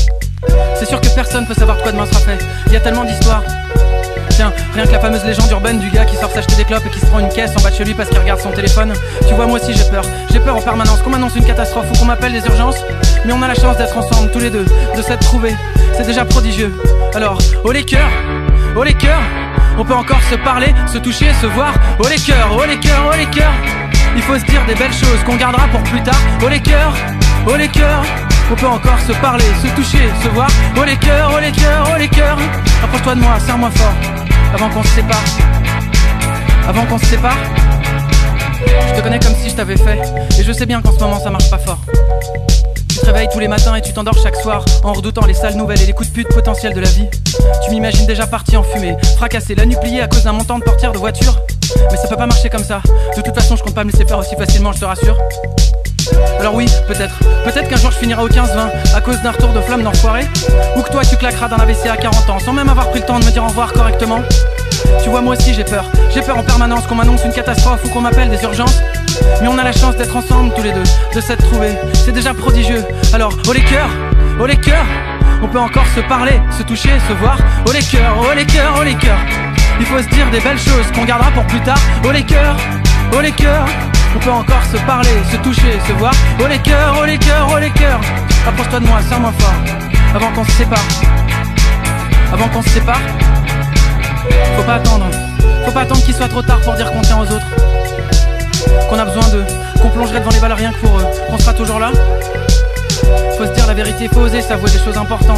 C'est sûr que personne peut savoir de quoi demain sera fait. Il y a tellement d'histoires. Tiens, rien que la fameuse légende urbaine du gars qui sort s'acheter des clopes et qui se prend une caisse en bas de chez lui parce qu'il regarde son téléphone. Tu vois, moi aussi j'ai peur, j'ai peur en permanence qu'on m'annonce une catastrophe ou qu'on m'appelle des urgences. Mais on a la chance d'être ensemble tous les deux, de s'être trouvés, c'est déjà prodigieux. Alors, oh les cœurs, oh les cœurs, on peut encore se parler, se toucher, se voir. Oh les cœurs, oh les cœurs, oh les cœurs, il faut se dire des belles choses qu'on gardera pour plus tard. Oh les cœurs, oh les cœurs, on peut encore se parler, se toucher, se voir. Oh les cœurs, oh les cœurs, oh les cœurs, approche-toi de moi, serre-moi fort, avant qu'on se sépare. Avant qu'on se sépare. Je te connais comme si je t'avais fait, et je sais bien qu'en ce moment ça marche pas fort. Tu te réveilles tous les matins et tu t'endors chaque soir en redoutant les sales nouvelles et les coups de pute potentiels de la vie. Tu m'imagines déjà parti en fumée, fracassé, la nuit pliée à cause d'un montant de portière de voiture. Mais ça peut pas marcher comme ça. De toute façon je compte pas me laisser faire aussi facilement, je te rassure. Alors oui, peut-être, peut-être qu'un jour je finirai au quinze vingt à cause d'un retour de flamme d'enfoiré. Ou que toi tu claqueras d'un A V C à quarante ans sans même avoir pris le temps de me dire au revoir correctement. Tu vois, moi aussi j'ai peur, j'ai peur en permanence qu'on m'annonce une catastrophe ou qu'on m'appelle des urgences. Mais on a la chance d'être ensemble tous les deux, de s'être trouvés, c'est déjà prodigieux. Alors, oh les cœurs, oh les cœurs, on peut encore se parler, se toucher, se voir. Oh les cœurs, oh les cœurs, oh les cœurs, il faut se dire des belles choses qu'on gardera pour plus tard. Oh les cœurs, oh les cœurs, on peut encore se parler, se toucher, se voir. Oh les cœurs, oh les cœurs, oh les cœurs, approche-toi de moi, serre-moi fort, avant qu'on se sépare. Avant qu'on se sépare. Faut pas attendre, faut pas attendre qu'il soit trop tard pour dire qu'on tient aux autres, qu'on a besoin d'eux, qu'on plongerait devant les balles rien que pour eux, qu'on sera toujours là. Faut se dire la vérité, faut oser s'avouer des choses importantes.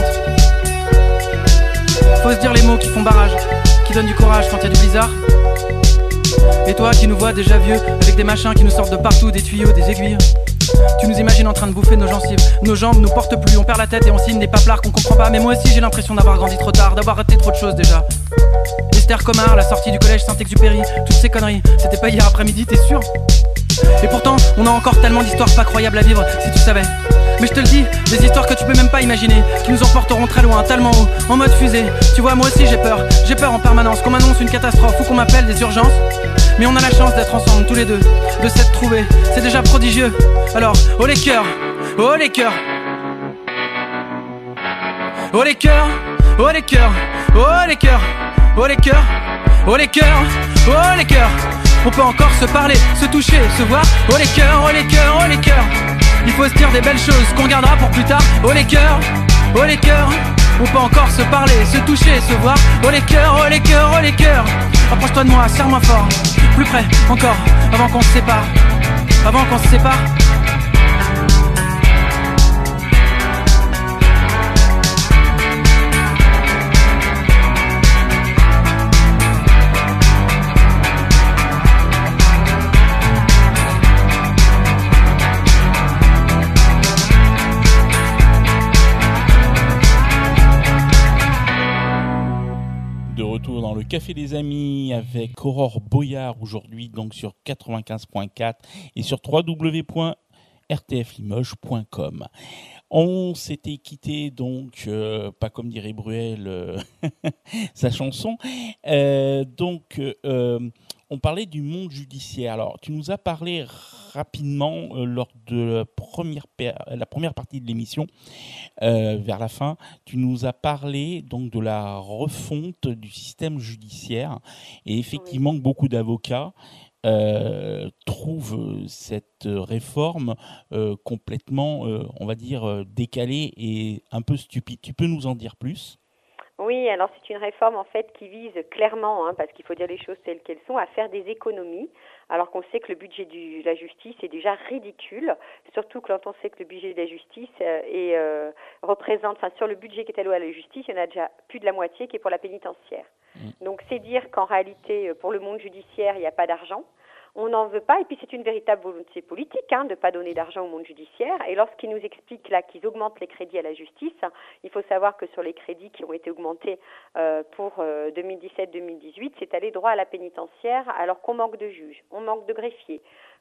Faut se dire les mots qui font barrage, qui donnent du courage quand y a du blizzard. Et toi qui nous vois déjà vieux, avec des machins qui nous sortent de partout, des tuyaux, des aiguilles. Tu nous imagines en train de bouffer nos gencives, nos jambes nous portent plus, on perd la tête et on signe des paplards qu'on comprend pas. Mais moi aussi j'ai l'impression d'avoir grandi trop tard, d'avoir raté trop de choses déjà. Esther Comard, la sortie du collège Saint-Exupéry, toutes ces conneries, c'était pas hier après-midi, t'es sûr? Et pourtant, on a encore tellement d'histoires pas croyables à vivre, si tu savais. Mais je te le dis, des histoires que tu peux même pas imaginer, qui nous emporteront très loin, tellement haut, en mode fusée. Tu vois, moi aussi j'ai peur, j'ai peur en permanence qu'on m'annonce une catastrophe ou qu'on m'appelle des urgences. Mais on a la chance d'être ensemble tous les deux, de s'être trouvés, c'est déjà prodigieux. Alors, oh les cœurs, oh les cœurs, oh les cœurs, oh les cœurs, oh les cœurs, oh les cœurs, oh les cœurs, oh les cœurs. On peut encore se parler, se toucher, se voir. Oh les cœurs, oh les cœurs, oh les cœurs, il faut se dire des belles choses qu'on gardera pour plus tard. Oh les cœurs, oh les cœurs, on peut encore se parler, se toucher, se voir. Oh les cœurs, oh les cœurs, oh les cœurs, approche-toi de moi, serre-moi fort, plus près, encore, avant qu'on se sépare. Avant qu'on se sépare. Dans le Café des Amis avec Aurore Boyard aujourd'hui donc sur quatre-vingt-quinze point quatre et sur w w w point r t f limoges point com. On s'était quitté donc euh, pas comme dirait Bruel euh, sa chanson euh, donc euh, on parlait du monde judiciaire. Alors tu nous as parlé rapidement euh, lors de la première, la première partie de l'émission. Euh, vers la fin, tu nous as parlé donc de la refonte du système judiciaire et effectivement oui. Beaucoup d'avocats euh, trouvent cette réforme euh, complètement, euh, on va dire, décalée et un peu stupide. Tu peux nous en dire plus ? Oui, alors c'est une réforme en fait qui vise clairement, hein, parce qu'il faut dire les choses telles qu'elles sont, à faire des économies, alors qu'on sait que le budget de la justice est déjà ridicule, surtout quand on sait que le budget de la justice euh, est, euh, représente, enfin sur le budget qui est alloué à la justice, il y en a déjà plus de la moitié qui est pour la pénitentiaire. Mmh. Donc c'est dire qu'en réalité, pour le monde judiciaire, il n'y a pas d'argent. On n'en veut pas, et puis c'est une véritable volonté politique hein, de ne pas donner d'argent au monde judiciaire. Et lorsqu'ils nous expliquent là qu'ils augmentent les crédits à la justice, il faut savoir que sur les crédits qui ont été augmentés euh, pour euh, deux mille dix-sept deux mille dix-huit, c'est allé droit à la pénitentiaire alors qu'on manque de juges, on manque de greffiers,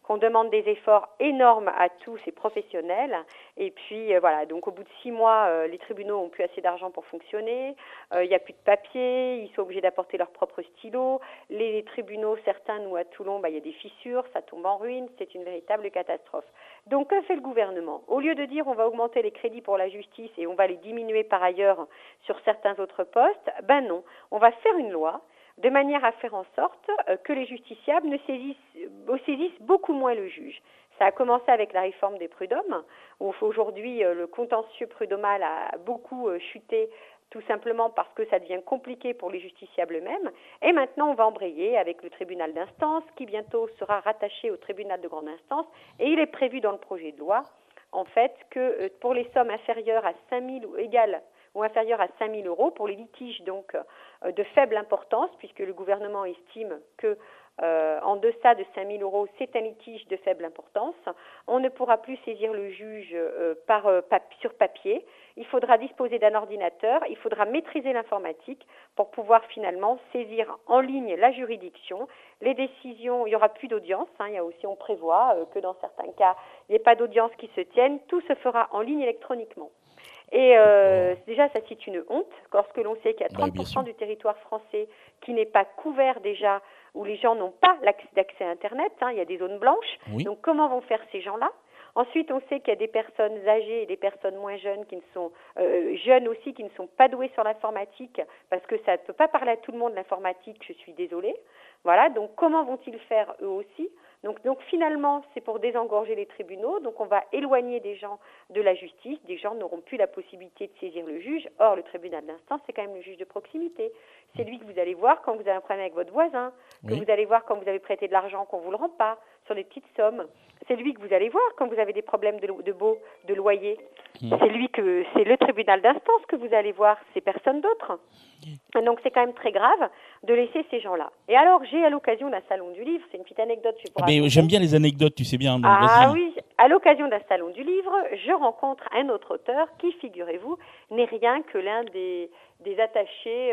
qu'on demande des efforts énormes à tous ces professionnels. Et puis euh, voilà, donc au bout de six mois, euh, les tribunaux n'ont plus assez d'argent pour fonctionner, il euh, n'y a plus de papier, ils sont obligés d'apporter leurs propres stylos. Les, les tribunaux, certains, nous à Toulon, bah, il y a des fissures, ça tombe en ruine, c'est une véritable catastrophe. Donc que fait le gouvernement ? Au lieu de dire on va augmenter les crédits pour la justice et on va les diminuer par ailleurs sur certains autres postes, ben non, on va faire une loi de manière à faire en sorte que les justiciables ne saisissent, saisissent beaucoup moins le juge. Ça a commencé avec la réforme des prud'hommes, où aujourd'hui le contentieux prud'homal a beaucoup chuté tout simplement parce que ça devient compliqué pour les justiciables eux-mêmes. Et maintenant, on va embrayer avec le tribunal d'instance, qui bientôt sera rattaché au tribunal de grande instance. Et il est prévu dans le projet de loi, en fait, que pour les sommes inférieures à cinq mille ou égales ou inférieure à cinq mille euros pour les litiges donc euh, de faible importance, puisque le gouvernement estime que euh, en deçà de cinq mille euros, c'est un litige de faible importance. On ne pourra plus saisir le juge euh, par, euh, pap- sur papier. Il faudra disposer d'un ordinateur, il faudra maîtriser l'informatique pour pouvoir finalement saisir en ligne la juridiction. Les décisions, il n'y aura plus d'audience. Hein, il y a aussi, on prévoit euh, que dans certains cas, il n'y ait pas d'audience qui se tienne. Tout se fera en ligne électroniquement. Et euh, déjà, ça c'est une honte, lorsque l'on sait qu'il y a trente pour cent du territoire français qui n'est pas couvert déjà, où les gens n'ont pas l'accès, d'accès à Internet, hein, il y a des zones blanches. Oui. Donc comment vont faire ces gens-là ? Ensuite, on sait qu'il y a des personnes âgées et des personnes moins jeunes qui ne sont euh, jeunes aussi, qui ne sont pas douées sur l'informatique, parce que ça ne peut pas parler à tout le monde l'informatique, je suis désolée. Voilà, donc comment vont-ils faire eux aussi ? Donc, donc finalement, c'est pour désengorger les tribunaux. Donc on va éloigner des gens de la justice. Des gens n'auront plus la possibilité de saisir le juge. Or, le tribunal d'instance, c'est quand même le juge de proximité. C'est lui que vous allez voir quand vous avez un problème avec votre voisin, que oui. vous allez voir quand vous avez prêté de l'argent qu'on ne vous le rend pas, sur des petites sommes. C'est lui que vous allez voir quand vous avez des problèmes de, de baux, de loyer. Mmh. C'est lui que c'est le tribunal d'instance que vous allez voir, c'est personne d'autre. Et donc c'est quand même très grave de laisser ces gens-là. Et alors j'ai à l'occasion d'un salon du livre, c'est une petite anecdote. Je ah mais j'aime bien les anecdotes, tu sais bien. Donc ah vas-y. Oui, à l'occasion d'un salon du livre, je rencontre un autre auteur qui, figurez-vous, n'est rien que l'un des des attachés,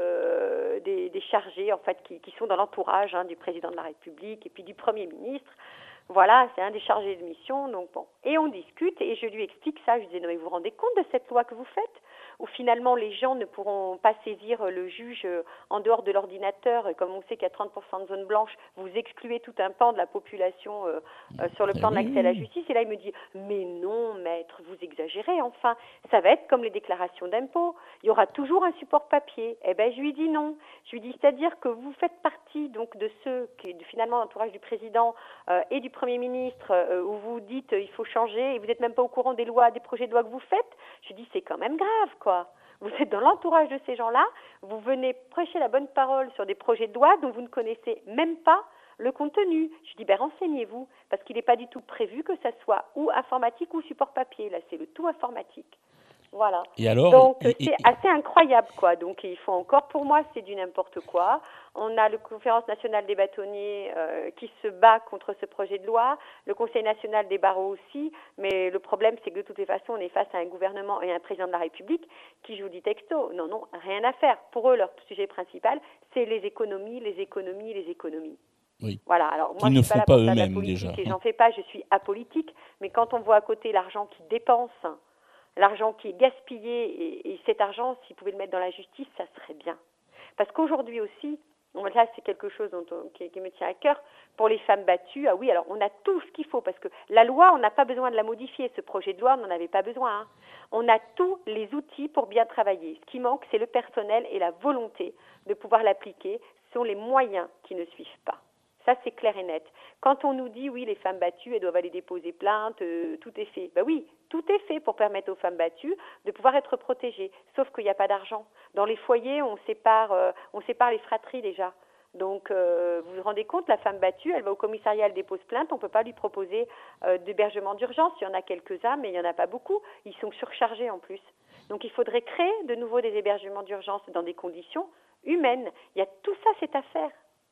euh, des, des chargés en fait qui, qui sont dans l'entourage hein, du président de la République et puis du Premier ministre. Voilà, c'est un des chargés de mission, donc bon. Et on discute et je lui explique ça. Je lui disais, non mais vous vous rendez compte de cette loi que vous faites ? Où finalement les gens ne pourront pas saisir le juge en dehors de l'ordinateur. Et comme on sait qu'il y a trente pour cent de zones blanches, vous excluez tout un pan de la population euh, euh, sur le plan de l'accès à la justice. Et là, il me dit, mais non, maître, vous exagérez, enfin. Ça va être comme les déclarations d'impôts. Il y aura toujours un support papier. Eh bien, je lui dis non. Je lui dis, c'est-à-dire que vous faites partie donc de ceux qui, finalement, l'entourage du président euh, et du Premier ministre, euh, où vous dites euh, il faut changer, et vous n'êtes même pas au courant des lois, des projets de loi que vous faites. Je lui dis, c'est quand même grave, quoi. Vous êtes dans l'entourage de ces gens-là, vous venez prêcher la bonne parole sur des projets de loi dont vous ne connaissez même pas le contenu. Je dis, ben renseignez-vous, parce qu'il n'est pas du tout prévu que ça soit ou informatique ou support papier. Là, c'est le tout informatique. Voilà. Et alors, donc, et, c'est et, assez incroyable, quoi. Donc, il faut encore, pour moi, c'est du n'importe quoi. On a la Conférence nationale des bâtonniers euh, qui se bat contre ce projet de loi, le Conseil national des barreaux aussi, mais le problème, c'est que de toutes les façons, on est face à un gouvernement et un président de la République qui joue du texto. Non, non, rien à faire. Pour eux, leur sujet principal, c'est les économies, les économies, les économies. Oui. Voilà. Alors, moi, Ils je ne suis font pas, pas là pour eux-mêmes, déjà. Et j'en fais pas, je suis apolitique, mais quand on voit à côté l'argent qu'ils dépensent, l'argent qui est gaspillé, et, et cet argent, s'ils pouvaient le mettre dans la justice, ça serait bien. Parce qu'aujourd'hui aussi, là c'est quelque chose dont on, qui, qui me tient à cœur, pour les femmes battues, ah oui, alors on a tout ce qu'il faut, parce que la loi, on n'a pas besoin de la modifier, ce projet de loi, on n'en avait pas besoin. Hein. On a tous les outils pour bien travailler. Ce qui manque, c'est le personnel et la volonté de pouvoir l'appliquer. Ce sont les moyens qui ne suivent pas. Ça, c'est clair et net. Quand on nous dit, oui, les femmes battues, elles doivent aller déposer plainte, euh, tout est fait. Ben oui, tout est fait pour permettre aux femmes battues de pouvoir être protégées. Sauf qu'il n'y a pas d'argent. Dans les foyers, on sépare, euh, on sépare les fratries déjà. Donc, euh, vous vous rendez compte, la femme battue, elle va au commissariat, elle dépose plainte, on ne peut pas lui proposer euh, d'hébergement d'urgence. Il y en a quelques-uns, mais il n'y en a pas beaucoup. Ils sont surchargés en plus. Donc, il faudrait créer de nouveau des hébergements d'urgence dans des conditions humaines. Il y a tout ça, c'est à faire.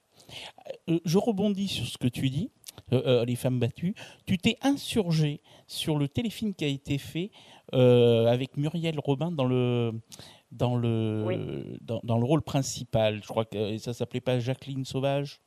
Euh, je rebondis sur ce que tu dis, euh, euh, les femmes battues. Tu t'es insurgé sur le téléfilm qui a été fait euh, avec Muriel Robin dans le, dans, le, oui. dans, dans le rôle principal. Je crois que ça s'appelait pas Jacqueline Sauvage.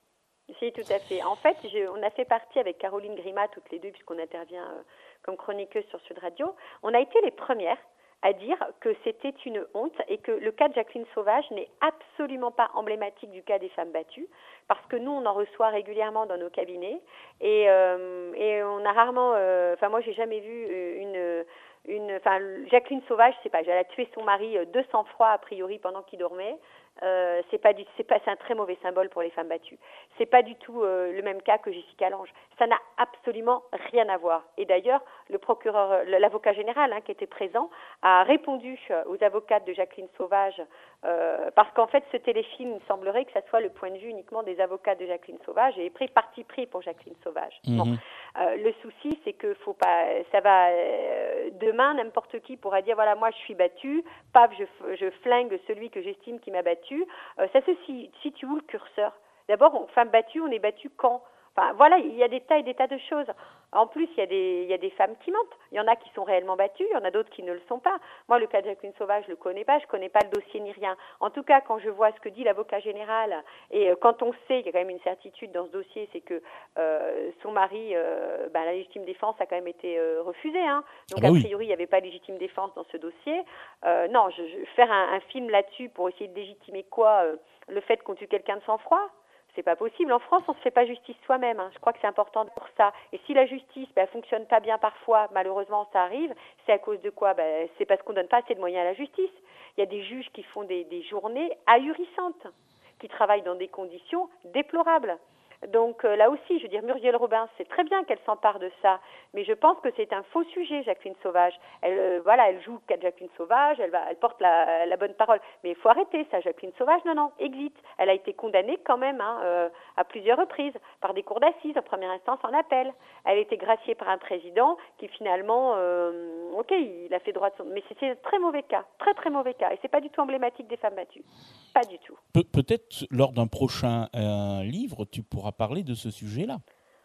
Si, tout à fait. En fait, je- on a fait partie avec Caroline Grima, toutes les deux, puisqu'on intervient euh, comme chroniqueuse sur Sud Radio. On a été les premières à dire que c'était une honte et que le cas de Jacqueline Sauvage n'est absolument pas emblématique du cas des femmes battues, parce que nous, on en reçoit régulièrement dans nos cabinets et, euh, et on a rarement... euh, Enfin, moi, j'ai jamais vu euh, une... une enfin, Jacqueline Sauvage, c'est pas, elle a tué son mari euh, de sang-froid, a priori, pendant qu'il dormait. Euh, c'est pas du, c'est pas, c'est un très mauvais symbole pour les femmes battues. C'est pas du tout euh, le même cas que Jessica Lange. Ça n'a absolument rien à voir. Et d'ailleurs, le procureur, l'avocat général hein, qui était présent, a répondu aux avocates de Jacqueline Sauvage, euh, parce qu'en fait, ce téléfilm, il semblerait que ça soit le point de vue uniquement des avocats de Jacqueline Sauvage et pris parti pris pour Jacqueline Sauvage. Mhm. Bon, euh, le souci, c'est que faut pas, ça va euh, demain, n'importe qui pourra dire voilà, moi je suis battue, paf, je, je flingue celui que j'estime qui m'a battue. Euh, ça se situe où le curseur? D'abord, on, femme battue, on est battue quand? Enfin, voilà, il y a des tas et des tas de choses. En plus, il y a des, il y a des femmes qui mentent. Il y en a qui sont réellement battues, il y en a d'autres qui ne le sont pas. Moi, le cas de Jacqueline Sauvage, je le connais pas, je connais pas le dossier ni rien. En tout cas, quand je vois ce que dit l'avocat général, et euh, quand on sait qu'il y a quand même une certitude dans ce dossier, c'est que euh, son mari, euh, ben, la légitime défense a quand même été euh, refusée. Hein. Donc, Ah bah a oui. priori, il n'y avait pas de légitime défense dans ce dossier. Euh, non, je, je, faire un, un film là-dessus pour essayer de légitimer quoi euh, le fait qu'on tue quelqu'un de sang-froid? C'est pas possible. En France, on se fait pas justice soi-même. Hein. Je crois que c'est important pour ça. Et si la justice, ben, fonctionne pas bien parfois, malheureusement, ça arrive. C'est à cause de quoi? Ben, c'est parce qu'on donne pas assez de moyens à la justice. Il y a des juges qui font des, des journées ahurissantes, qui travaillent dans des conditions déplorables. Donc euh, là aussi, je veux dire, Muriel Robin, c'est très bien qu'elle s'empare de ça, mais je pense que c'est un faux sujet, Jacqueline Sauvage. Elle, euh, voilà, elle joue qu'à Jacqueline Sauvage, elle va, elle porte la, la bonne parole. Mais il faut arrêter ça, Jacqueline Sauvage. Non, non, exit. Elle a été condamnée quand même hein, euh, à plusieurs reprises par des cours d'assises, en première instance, en appel. Elle a été graciée par un président qui finalement, euh, ok, il a fait droit de son, mais c'est, c'est un très mauvais cas, très très mauvais cas, et c'est pas du tout emblématique des femmes battues, pas du tout. Pe- peut-être lors d'un prochain euh, livre, tu pourras parler de ce sujet-là.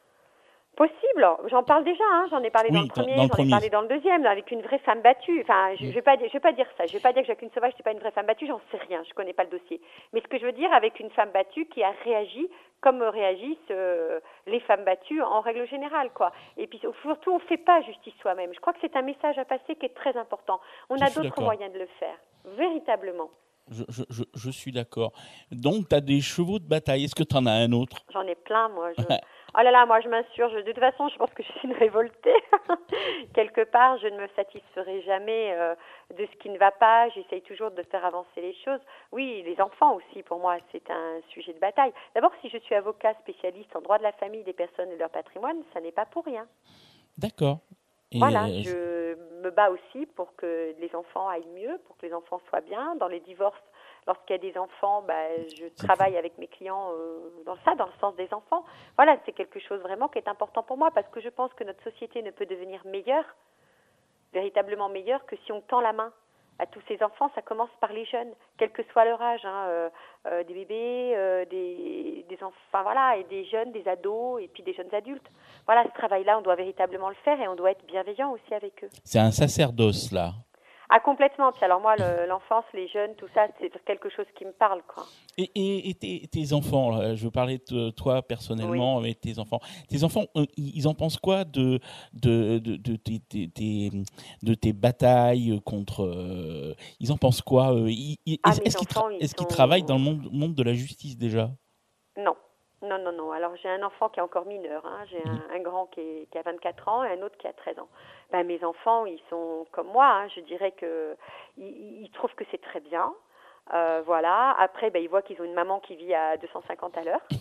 Possible, j'en parle déjà, hein. J'en ai parlé Oui, dans le dans- premier, dans le j'en premier. ai parlé dans le deuxième, avec une vraie femme battue. Enfin, je, Mm. je vais pas, dire- je vais pas dire ça. Je vais pas dire que Jacqueline Sauvage c'est pas une vraie femme battue. J'en sais rien. Je connais pas le dossier. Mais ce que je veux dire, avec une femme battue qui a réagi comme réagissent euh, les femmes battues en règle générale, quoi. Et puis surtout, on fait pas justice soi-même. Je crois que c'est un message à passer qui est très important. On Je a suis d'autres d'accord. moyens de le faire, véritablement. Je, je, je, je suis d'accord. Donc, tu as des chevaux de bataille. Est-ce que tu en as un autre? J'en ai plein, moi. Je... Oh là là, moi, je m'insurge. De toute façon, je pense que je suis une révoltée. Quelque part, je ne me satisferai jamais euh, de ce qui ne va pas. J'essaye toujours de faire avancer les choses. Oui, les enfants aussi, pour moi, c'est un sujet de bataille. D'abord, si je suis avocat spécialiste en droit de la famille, des personnes et de leur patrimoine, ça n'est pas pour rien. D'accord. Et, Voilà, euh, je me bats aussi pour que les enfants aillent mieux, pour que les enfants soient bien. Dans les divorces, lorsqu'il y a des enfants, bah, je travaille avec mes clients euh, dans ça, dans le sens des enfants. Voilà, c'est quelque chose vraiment qui est important pour moi parce que je pense que notre société ne peut devenir meilleure, véritablement meilleure, que si on tend la main à tous ces enfants. Ça commence par les jeunes, quel que soit leur âge, hein, euh, euh, des bébés, euh, des, des enfants, voilà, et des jeunes, des ados, et puis des jeunes adultes. Voilà, ce travail-là, on doit véritablement le faire et on doit être bienveillant aussi avec eux. c'est un sacerdoce, là. Ah, complètement. Puis alors moi, le, l'enfance, les jeunes, tout ça, c'est quelque chose qui me parle, quoi. Et, et, et tes, tes enfants, là, je veux parler de toi personnellement, Oui. avec tes enfants. Tes enfants, euh, ils en pensent quoi de, de, de, de, tes, tes, tes, de tes batailles contre... euh, ils en pensent quoi euh, ils, ils- Ah, Est-ce mes est-ce qu'ils, tra- enfants, ils est-ce qu'ils sont- travaillent dans le monde, monde de la justice déjà? Non. Non, non, non. Alors, j'ai un enfant qui est encore mineur. Hein. J'ai un, un grand qui, est, qui a vingt-quatre ans et un autre qui a treize ans. Ben, mes enfants, ils sont comme moi. Hein. Je dirais que ils, ils trouvent que c'est très bien. Euh, voilà. Après, ben, ils voient qu'ils ont une maman qui vit à deux cent cinquante à l'heure.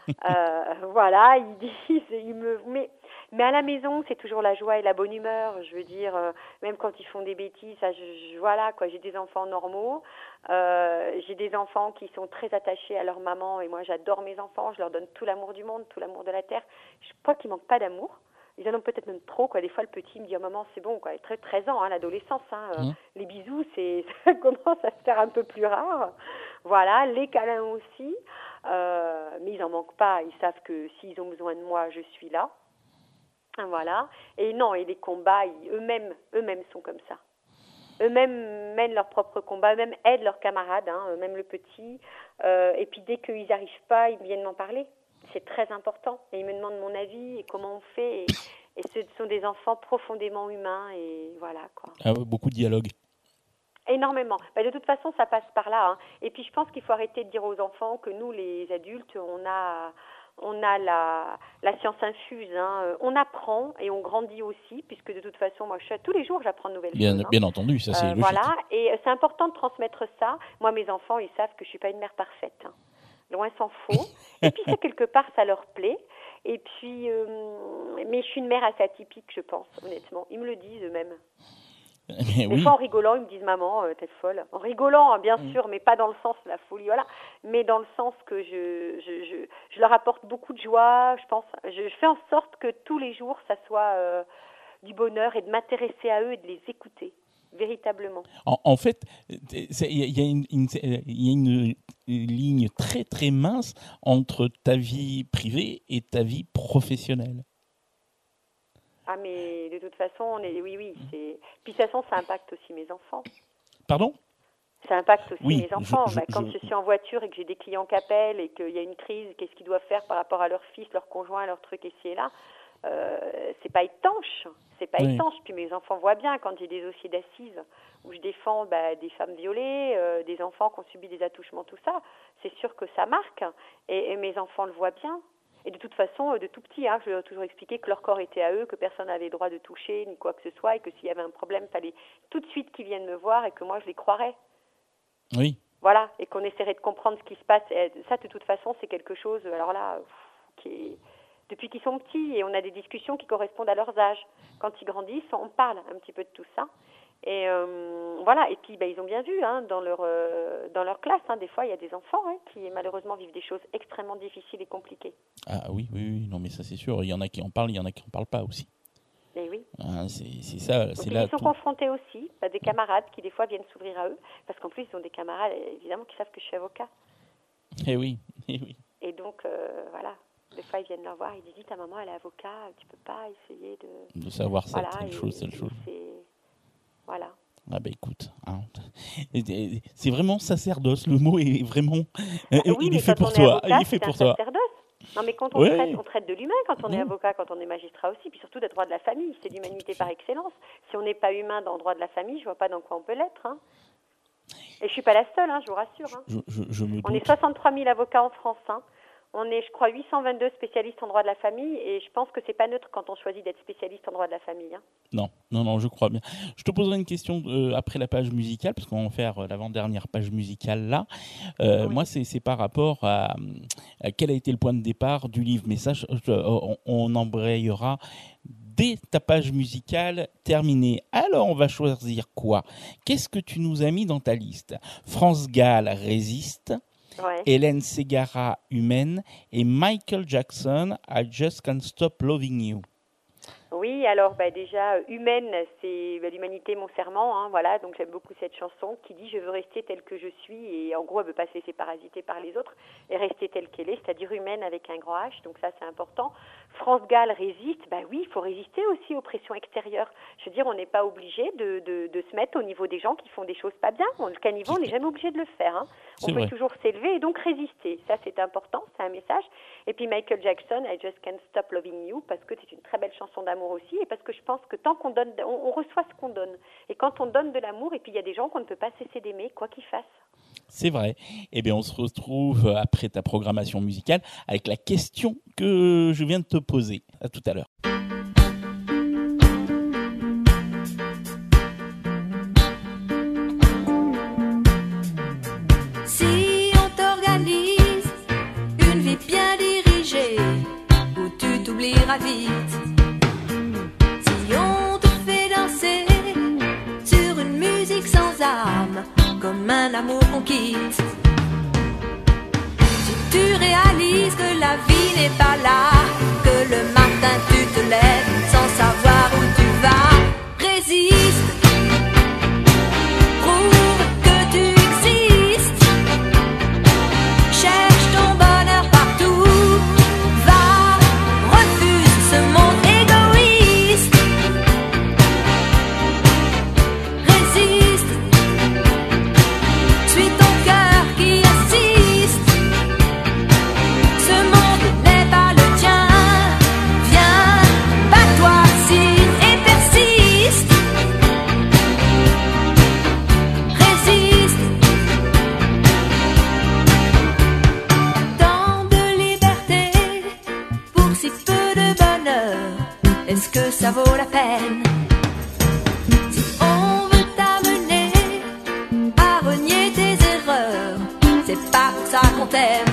euh, voilà. Ils disent, ils me... Mais, mais à la maison, c'est toujours la joie et la bonne humeur. Je veux dire, euh, même quand ils font des bêtises, ça, je, je, voilà, quoi. J'ai des enfants normaux. Euh, j'ai des enfants qui sont très attachés à leur maman et moi j'adore mes enfants, je leur donne tout l'amour du monde, tout l'amour de la terre. Je crois qu'ils manquent pas d'amour. Ils en ont peut-être même trop, quoi. Des fois le petit me dit oh, maman c'est bon, quoi. Très treize ans, hein, l'adolescence, hein. Mmh. Les bisous, c'est ça commence à se faire un peu plus rare. Voilà, les câlins aussi. Euh, mais ils en manquent pas. Ils savent que s'ils ont besoin de moi, je suis là. Voilà. Et non, et les combats, ils, eux-mêmes, eux-mêmes sont comme ça. Eux-mêmes mènent leurs propres combats, eux-mêmes aident leurs camarades, hein, même le petit. Euh, et puis dès qu'ils n'y arrivent pas, ils viennent m'en parler. c'est très important. Et ils me demandent mon avis et comment on fait. Et, et ce sont des enfants profondément humains et voilà quoi. Ah ouais, beaucoup de dialogue. Énormément. Bah, de toute façon, ça passe par là. Hein. Et puis je pense qu'il faut arrêter de dire aux enfants que nous, les adultes, on a, on a la, la science infuse. Hein. On apprend et on grandit aussi, puisque de toute façon, moi, je, tous les jours, j'apprends de nouvelles Bien, choses. Hein. bien entendu, ça c'est Euh, logique. voilà. Et c'est important de transmettre ça. Moi, mes enfants, ils savent que je suis pas une mère parfaite. Hein. Loin s'en faut. Et puis ça, quelque part, ça leur plaît. Et puis, euh, mais je suis une mère assez atypique, je pense, honnêtement. Ils me le disent eux-mêmes. Mais Des oui. fois, en rigolant, ils me disent « Maman, euh, t'es folle ». En rigolant, hein, bien Mm. sûr, mais pas dans le sens de la folie, voilà. Mais dans le sens que je, je, je, je leur apporte beaucoup de joie, je pense. Je, je fais en sorte que tous les jours, ça soit euh, du bonheur et de m'intéresser à eux et de les écouter, véritablement. En, en fait, c'est- il y a, il y a une, une- il y a une ligne très très mince entre ta vie privée et ta vie professionnelle. Ah, mais de toute façon, on est, oui, oui. C'est... Puis de toute façon, ça impacte aussi mes enfants. Pardon ? Ça impacte aussi Oui, mes enfants. je- je- Bah, quand je- je suis en voiture et que j'ai des clients qui appellent et qu'il y a une crise, qu'est-ce qu'ils doivent faire par rapport à leur fils, leur conjoint, leur truc ici et là, euh, c'est pas étanche. C'est pas Oui. étanche. Puis mes enfants voient bien quand j'ai des dossiers d'assises où je défends bah, des femmes violées, euh, des enfants qui ont subi des attouchements, tout ça. C'est sûr que ça marque. Et, et mes enfants le voient bien. Et de toute façon, euh, de tout petit, hein, je leur ai toujours expliqué que leur corps était à eux, que personne n'avait le droit de toucher, ni quoi que ce soit, et que s'il y avait un problème, il fallait tout de suite qu'ils viennent me voir et que moi, je les croirais. Oui. Voilà, et qu'on essaierait de comprendre ce qui se passe. Et ça, de toute façon, c'est quelque chose, alors là, pff, qui est... depuis qu'ils sont petits, et on a des discussions qui correspondent à leurs âges. Quand ils grandissent, on parle un petit peu de tout ça. Et euh, voilà, et puis bah, ils ont bien vu hein, dans leur euh, dans leur classe, hein, des fois il y a des enfants hein, qui malheureusement vivent des choses extrêmement difficiles et compliquées. Ah oui, oui, oui, non mais ça c'est sûr. Il y en a qui en parlent, il y en a qui en parlent pas aussi. Et oui. Ah, c'est, c'est ça, Donc, c'est ils là. y sont tout- confrontés aussi à des camarades qui des fois viennent s'ouvrir à eux, parce qu'en plus ils ont des camarades évidemment qui savent que je suis avocat. Eh oui, eh oui. Et donc euh, voilà, des fois ils viennent leur voir, ils disent ta maman elle est avocat, tu peux pas essayer de... De savoir ça, Voilà, telle et- chose, telle et chose. c'est... Voilà. Ah bah écoute, hein. Et- et- c'est vraiment sacerdoce. Le mot est vraiment, euh, Oui, il mais est fait quand pour on toi. avocat, il est fait c'est pour un toi. sacerdoce. Non, mais quand on, Ouais. traite, on traite de l'humain quand on est Mmh. avocat, quand on est magistrat aussi, puis surtout des droits de la famille. C'est l'humanité par excellence. Si on n'est pas humain dans le droit de la famille, je vois pas dans quoi on peut l'être. Hein. Et je suis pas la seule, hein, je vous rassure. Hein. Je, je, je me On est doute. soixante-trois mille avocats en France. Hein. On est, je crois, huit cent vingt-deux spécialistes en droit de la famille, et je pense que c'est pas neutre quand on choisit d'être spécialiste en droit de la famille. Hein. Non, non, non, je crois bien. Je te poserai une question euh, après la page musicale, parce qu'on va faire euh, l'avant-dernière page musicale là. Euh, Oui. Moi, c'est, c'est par rapport à, à quel a été le point de départ du livre. Mais ça, je- je- on, on embrayera dès ta page musicale terminée. Alors, on va choisir quoi ? Qu'est-ce que tu nous as mis dans ta liste ? France Gall, Résiste. Ouais. Hélène Ségara, Humaine, et Michael Jackson, I Just Can't Stop Loving You. Oui, alors bah, déjà, euh, Humaine, c'est bah, l'humanité, mon serment, hein, voilà, donc j'aime beaucoup cette chanson qui dit « Je veux rester telle que je suis » et en gros, elle ne veut pas se laisser parasiter par les autres et rester telle qu'elle est, c'est-à-dire humaine avec un grand H, donc ça c'est important. France Gall résiste, bah oui, il faut résister aussi aux pressions extérieures. Je veux dire, on n'est pas obligé de, de, de se mettre au niveau des gens qui font des choses pas bien, on, le caniveau, on n'est jamais obligé de le faire, hein. On C'est peut vrai. toujours s'élever et donc résister, ça c'est important, c'est un message. Et puis Michael Jackson, I Just Can't Stop Loving You, parce que c'est une très belle chanson d'amour aussi, et parce que je pense que tant qu'on donne, on, on reçoit ce qu'on donne. Et quand on donne de l'amour, et puis il y a des gens qu'on ne peut pas cesser d'aimer, quoi qu'ils fassent. C'est vrai. Eh bien, on se retrouve après ta programmation musicale avec la question que je viens de te poser. À tout à l'heure. Si on t'organise une vie bien dirigée, où tu t'oublieras vite. Si on te fait danser sur une musique sans âme, comme un amour qu'on quitte. Si tu réalises que la vie n'est pas là, que le matin tu te lèves sans savoir où tu vas, résiste. Prouve que tu existes. Cherche ton bonheur partout. Va, refuse ce monde égoïste. Résiste. Suis ton cœur qui insiste. Ce monde n'est que ça vaut la peine. Si on veut t'amener à renier tes erreurs, c'est pas pour ça qu'on t'aime.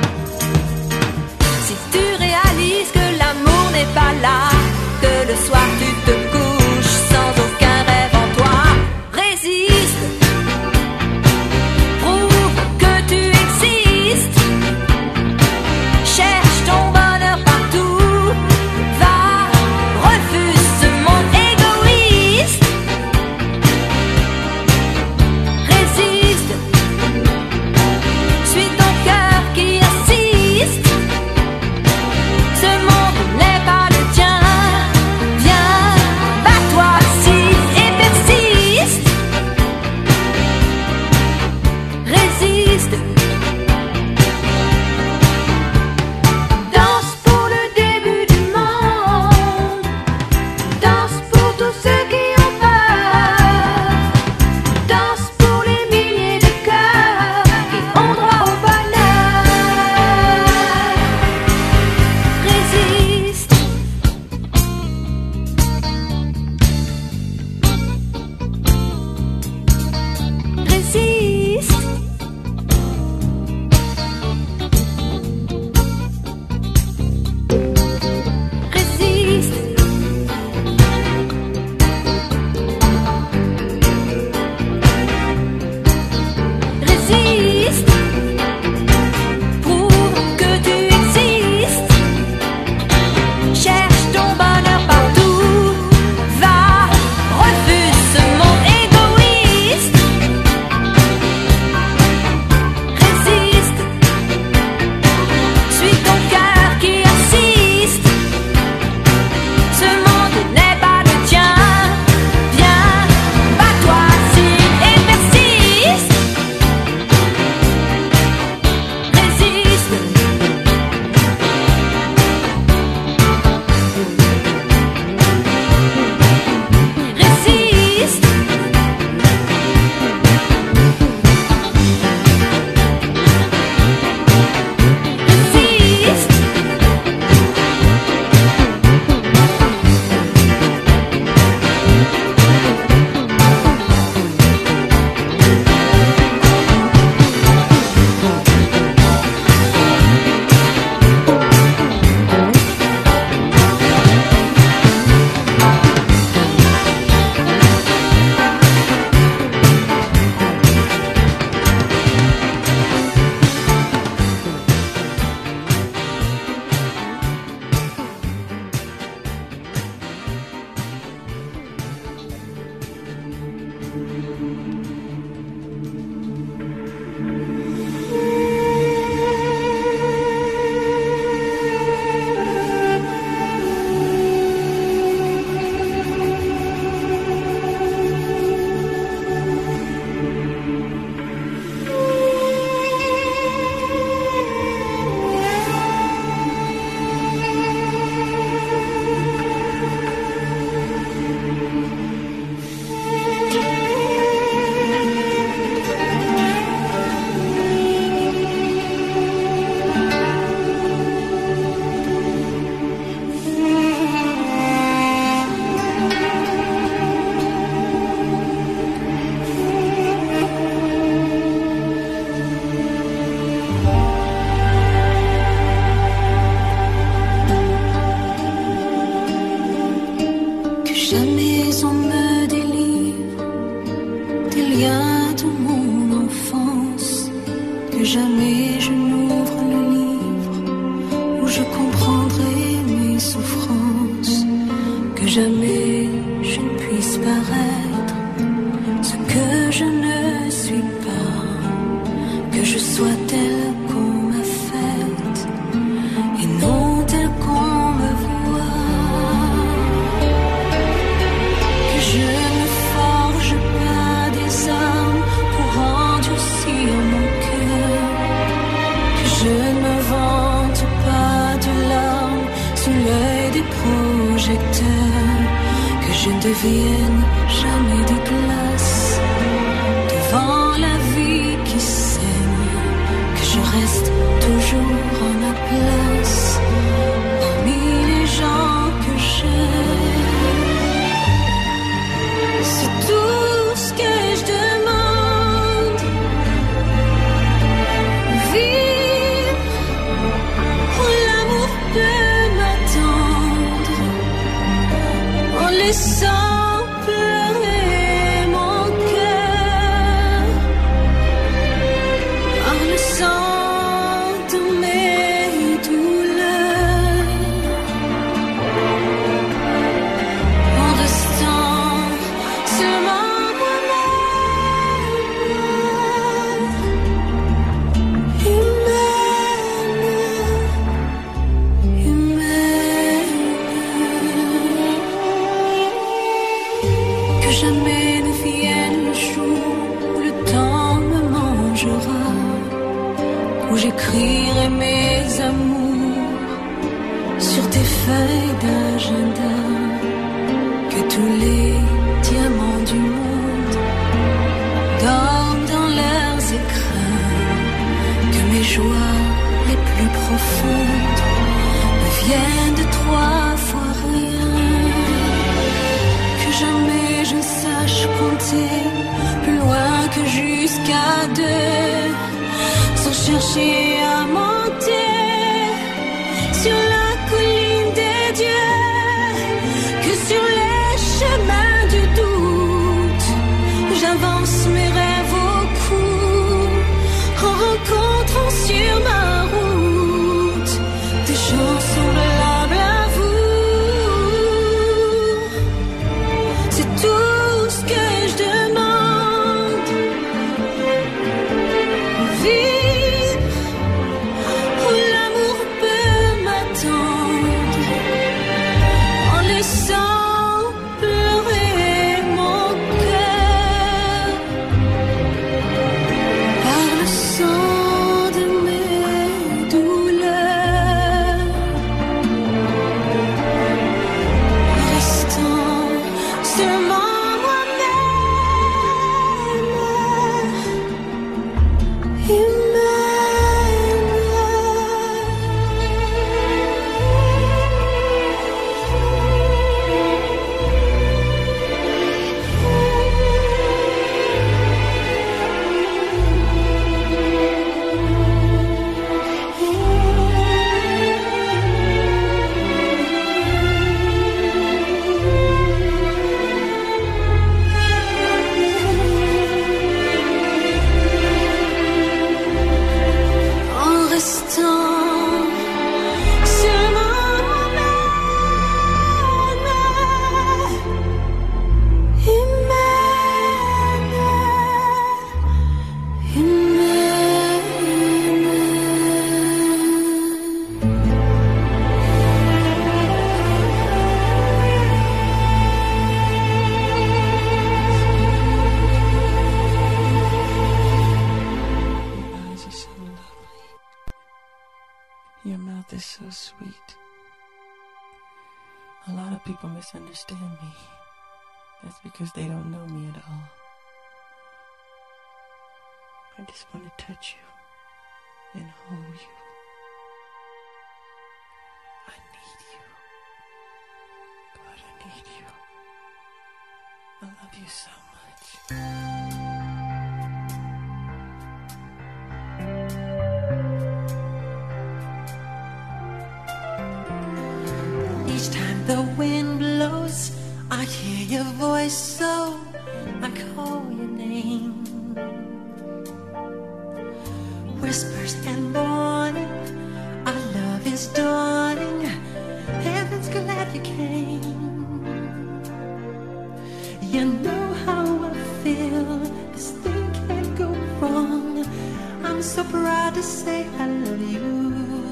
Si tu réalises que l'amour n'est pas là, que le soir tu te couches sans aucun rêve en toi, résiste, prouve que tu existes, cherche ton bonheur partout, va, refuse ce monde égoïste, résiste, suis ton cœur qui insiste, ce monde n'est pas le tien, viens, bats-toi si et persiste, résiste. Danse pour le début du monde, danse pour tous ceux qui ont peur, danse pour les milliers de cœurs qui ont droit au bonheur. Résiste. Résiste. Résiste. Résiste. Prouve que tu existes. Cherche ton bonheur partout. Va, refuse ce monde égoïste. Résiste. Suis ton cœur qui insiste. Ce monde n'est pas le tien. Viens, bats-toi si et persiste. Résiste. Résiste. Résiste. Que jamais on me délivre des liens de mon enfance, que jamais je n'ouvre le livre où je comprendrai mes souffrances, que jamais je ne puisse paraître ce que je ne suis pas, que je sois telle qu'on m'a faite et non telle qu'on me voit. Que je ne forge pas des armes pour endurcir mon cœur, que je ne me vante pas de larmes sous l'œil des projecteurs, que je ne devienne jamais de glace devant la vie qui saigne, que je reste toujours à ma place parmi les gens que j'aime. changera, où j'écrirai mes amours sur tes feuilles d'agenda, que tous les diamants du monde dorment dans leurs écrins, que mes joies les plus profondes me viennent de trois fois rien, que jamais je sache compter plus loin que jusqu'à deux, sans chercher à monter sur la colline des dieux, que sur les chemins du doute j'avance mes rêves au cou, en rencontrant sur ma route des gens semblables à vous. C'est tout ce que je demande, vivre où l'amour peut m'attendre, en laissant pleurer mon cœur par le sang de mes douleurs, restant seulement moi-même, en restant seulement moi-même, humaine, Your eyes are so lovely. Your mouth is so sweet. A lot of people misunderstand me. That's because they don't know me at all. I just want to touch you and hold you. I need you. God, I need you. I love you so much. Each time the wind blows, I hear your voice, so I call your name. Whispers and morning, our love is dawning. Heaven's glad you came. You know how I feel. This thing can't go wrong. I'm so proud to say I love you.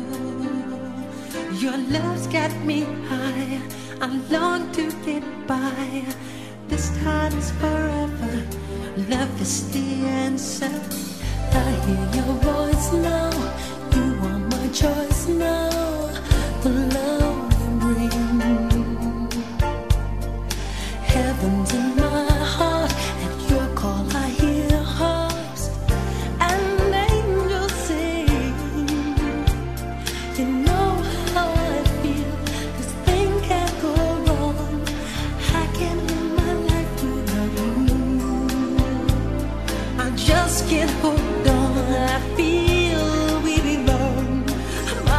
Your love's got me high. I long to get by. This time is forever. Love is the answer. I hear your voice now. You are my choice now. The love you bring. Heaven's in my heart. At your call I hear harps and angels sing. You know how I feel. This thing can't go wrong. I can live my life without you. I just can't hold on. I feel we belong.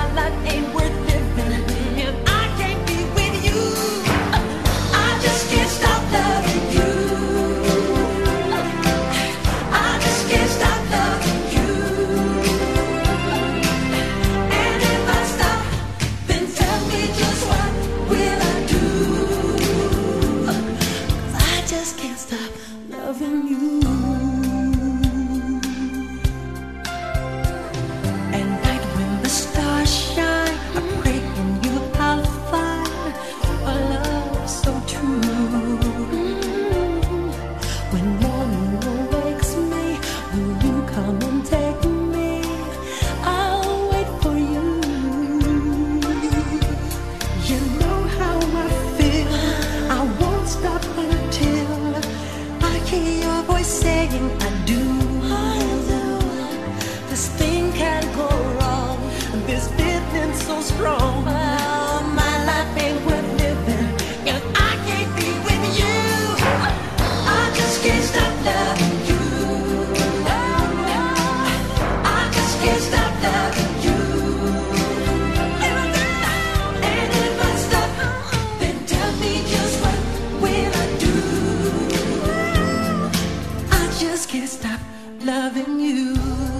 loving you.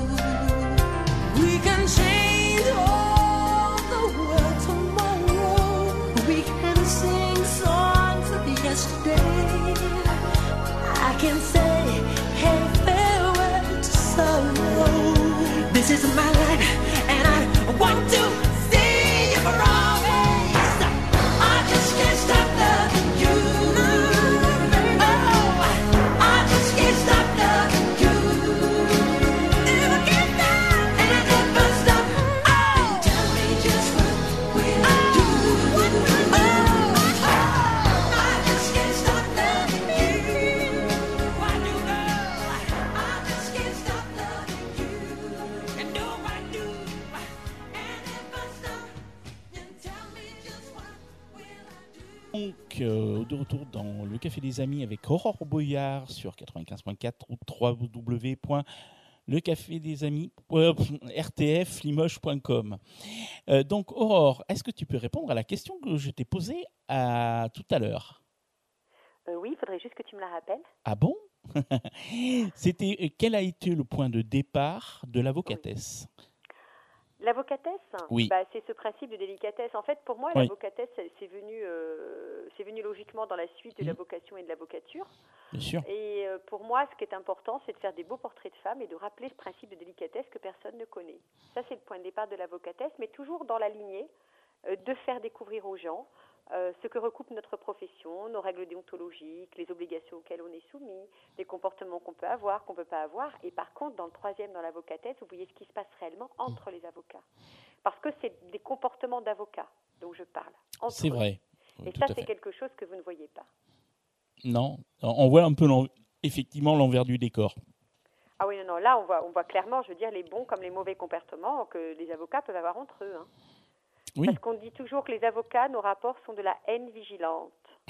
We can change all the world tomorrow. We can sing songs of yesterday. I can say, hey, farewell to sorrow. This is my life, and I want to see you for always. I just can't stop loving you. Oh, I just can't stop loving you. Never get down, and I never stop. Oh, tell me just what will I do? Oh, I just can't stop loving you. Why do, girl? I just can't stop loving you. And no, I do, and never stop. And tell me just what will I do? Donc, euh, de retour dans le Café des Amis avec Aurore Boyard sur quatre-vingt-quinze point quatre ou w w w point le café des amis euh, r t f limoges point com. Euh, donc, Aurore, est-ce que tu peux répondre à la question que je t'ai posée à, tout à l'heure? Euh, oui, il faudrait juste que tu me la rappelles. Ah bon? C'était euh, quel a été le point de départ de l'avocatesse? L'avocatesse, Oui. bah, c'est ce principe de délicatesse. En fait, pour moi, Oui. l'avocatesse, c'est c'est venu, euh, c'est venu logiquement dans la suite de Mhm. la vocation et de l'avocature. Bien sûr. Et euh, pour moi, ce qui est important, c'est de faire des beaux portraits de femmes et de rappeler ce principe de délicatesse que personne ne connaît. Ça, c'est le point de départ de l'avocatesse, mais toujours dans la lignée euh, de faire découvrir aux gens euh, ce que recoupe notre profession, nos règles déontologiques, les obligations auxquelles on est soumis, les comportements qu'on peut avoir, qu'on ne peut pas avoir. Et par contre, dans le troisième, dans l'avocatesse, vous voyez ce qui se passe réellement entre les avocats. Parce que c'est des comportements d'avocats dont je parle. entre C'est eux. vrai. Oui, Et tout ça, à c'est fait. quelque chose que vous ne voyez pas. Non, on voit un peu l'en- effectivement l'envers du décor. Ah oui, non, non, là, on voit, on voit clairement, je veux dire, les bons comme les mauvais comportements que les avocats peuvent avoir entre eux. Hein. Oui. Parce qu'on dit toujours que les avocats, nos rapports sont de la haine vigilante.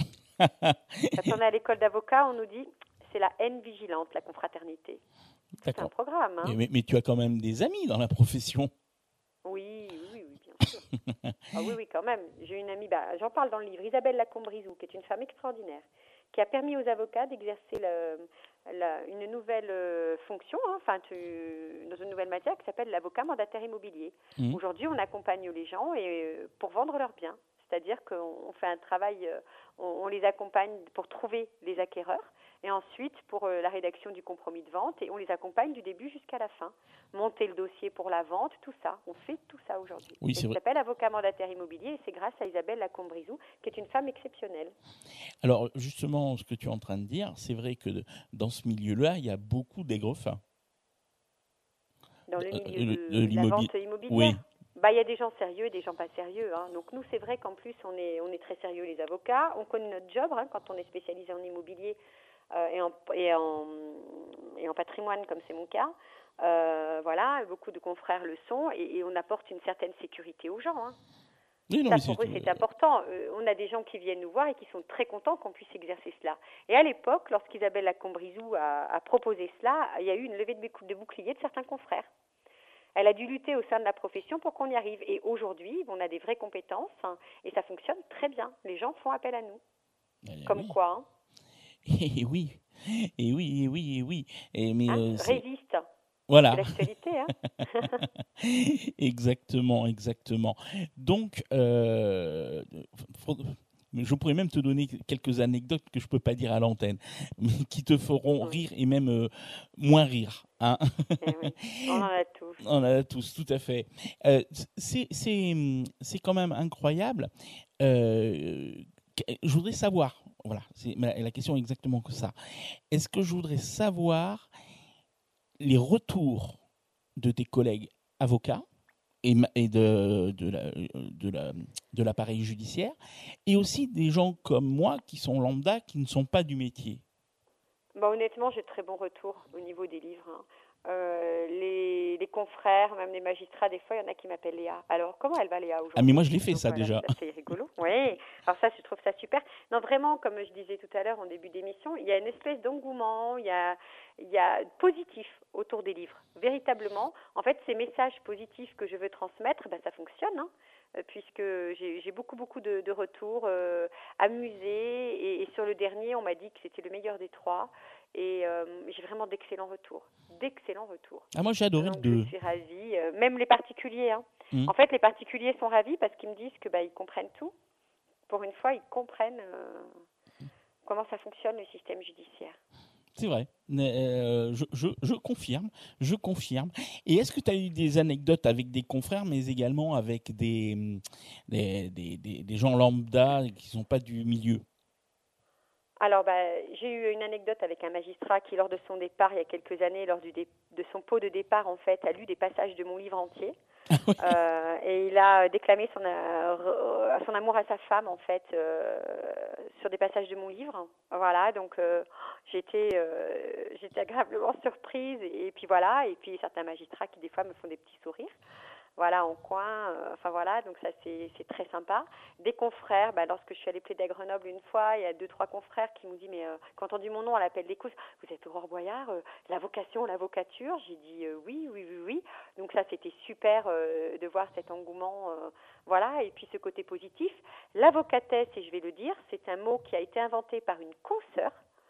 Quand on est à l'école d'avocats, on nous dit c'est la haine vigilante, la confraternité. C'est un D'accord. programme. Hein. Mais, mais- mais tu as quand même des amis dans la profession. Oui, oui, oui, oui, bien sûr. Ah oui, oui, quand même. J'ai une amie, bah, j'en parle dans le livre, Isabelle Lacombe-Brizou, qui est une femme extraordinaire, qui a permis aux avocats d'exercer le- la- une nouvelle euh, fonction, hein, enfin, tu- dans une nouvelle matière qui s'appelle l'avocat mandataire immobilier. Mhm. Aujourd'hui, on accompagne les gens et, euh, pour vendre leurs biens. C'est-à-dire qu'on on fait un travail, euh, on, on les accompagne pour trouver les acquéreurs et ensuite pour euh, la rédaction du compromis de vente et on les accompagne du début jusqu'à la fin. Monter le dossier pour la vente, tout ça. On fait tout ça aujourd'hui. Oui, Et c'est ça vrai. s'appelle avocat mandataire immobilier et c'est grâce à Isabelle Lacombe-Brizou qui est une femme exceptionnelle. Alors justement, ce que tu es en train de dire, c'est vrai que de- dans ce milieu-là, il y a beaucoup d'aigrefins. Dans le Euh, milieu le- de, de de la l'immobilier. vente immobilière. Oui. Bah, il y a des gens sérieux et des gens pas sérieux. Hein. Donc nous, c'est vrai qu'en plus, on est, on est très sérieux les avocats. On connaît notre job hein, quand on est spécialisé en immobilier euh, et, en, et, en, et en patrimoine, comme c'est mon cas. Euh, voilà, beaucoup de confrères le sont et, et on apporte une certaine sécurité aux gens. Hein. Oui, non, Ça, mais pour c'est- eux, c'est important. Euh, on a des gens qui viennent nous voir et qui sont très contents qu'on puisse exercer cela. Et à l'époque, lorsqu'Isabelle Lacombe-Brizou a, a proposé cela, il y a eu une levée de bouc- de bouclier de certains confrères. Elle a dû lutter au sein de la profession pour qu'on y arrive. Et aujourd'hui, on a des vraies compétences hein, et ça fonctionne très bien. Les gens font appel à nous. Eh Comme oui. quoi, hein, Et oui, et oui, et oui, et oui. Et mais hein, euh, c'est- résiste. voilà. C'est l'actualité. Hein. Exactement, exactement. Donc, euh, faut- je pourrais même te donner quelques anecdotes que je peux pas dire à l'antenne, mais qui te feront Oui. rire et même euh, moins rire. Hein. Eh oui, on en a tous. On en a tous, tout à fait. Euh, c'est, c'est, c'est quand même incroyable. Euh, je voudrais savoir, voilà, c'est, la question est exactement que ça. Est-ce que je voudrais savoir les retours de tes collègues avocats et, ma- et de, de, la, de, la, de l'appareil judiciaire, et aussi des gens comme moi qui sont lambda, qui ne sont pas du métier? Bah, honnêtement, j'ai de très bons retours au niveau des livres. hein. Euh, les, les confrères, même les magistrats, des fois, il y en a qui m'appellent Léa. Alors, comment elle va, Léa, aujourd'hui? Ah, mais moi, je l'ai fait, Donc, ça, voilà, déjà. ça, c'est rigolo. Oui, alors ça, je trouve ça super. Non, vraiment, comme je disais tout à l'heure en début d'émission, il y a une espèce d'engouement, il y a, il y a positif autour des livres. Véritablement, en fait, ces messages positifs que je veux transmettre, ben, ça fonctionne, hein, euh, puisque j'ai, j'ai beaucoup, beaucoup de, de retours euh, amusés. Et, et sur le dernier, on m'a dit que c'était le meilleur des trois. Et euh, j'ai vraiment d'excellents retours. D'excellents retours. Ah, moi, j'ai adoré Donc, le deux. je suis ravie. Euh, même les particuliers. Hein. Mmh. En fait, les particuliers sont ravis parce qu'ils me disent que bah, ils comprennent tout. Pour une fois, ils comprennent euh, comment ça fonctionne le système judiciaire. C'est vrai. Euh, je, je, je confirme. Je confirme. Et est-ce que tu as eu des anecdotes avec des confrères, mais également avec des, des, des, des, des gens lambda qui ne sont pas du milieu? Alors, bah, j'ai eu une anecdote avec un magistrat qui, lors de son départ, il y a quelques années, lors du dé- de son pot de départ, en fait, a lu des passages de mon livre entier. euh, et il a déclamé son, euh, son amour à sa femme, en fait, euh, sur des passages de mon livre. Voilà, donc euh, j'étais, euh, j'étais agréablement surprise. Et, et puis voilà, et puis certains magistrats qui, des fois, me font des petits sourires. Voilà, en coin, euh, enfin voilà, donc ça c'est, c'est très sympa. Des confrères, bah, lorsque je suis allée plaider à Grenoble une fois, il y a deux, trois confrères qui m'ont dit, mais euh, quand on entendu mon nom à l'appel des causes, vous êtes Aurore Boyard, euh, la vocation, l'avocature? J'ai dit euh, oui, oui, oui, oui. Donc ça c'était super euh, de voir cet engouement, euh, voilà, et puis ce côté positif. L'avocatesse, et je vais le dire, c'est un mot qui a été inventé par une consoeur.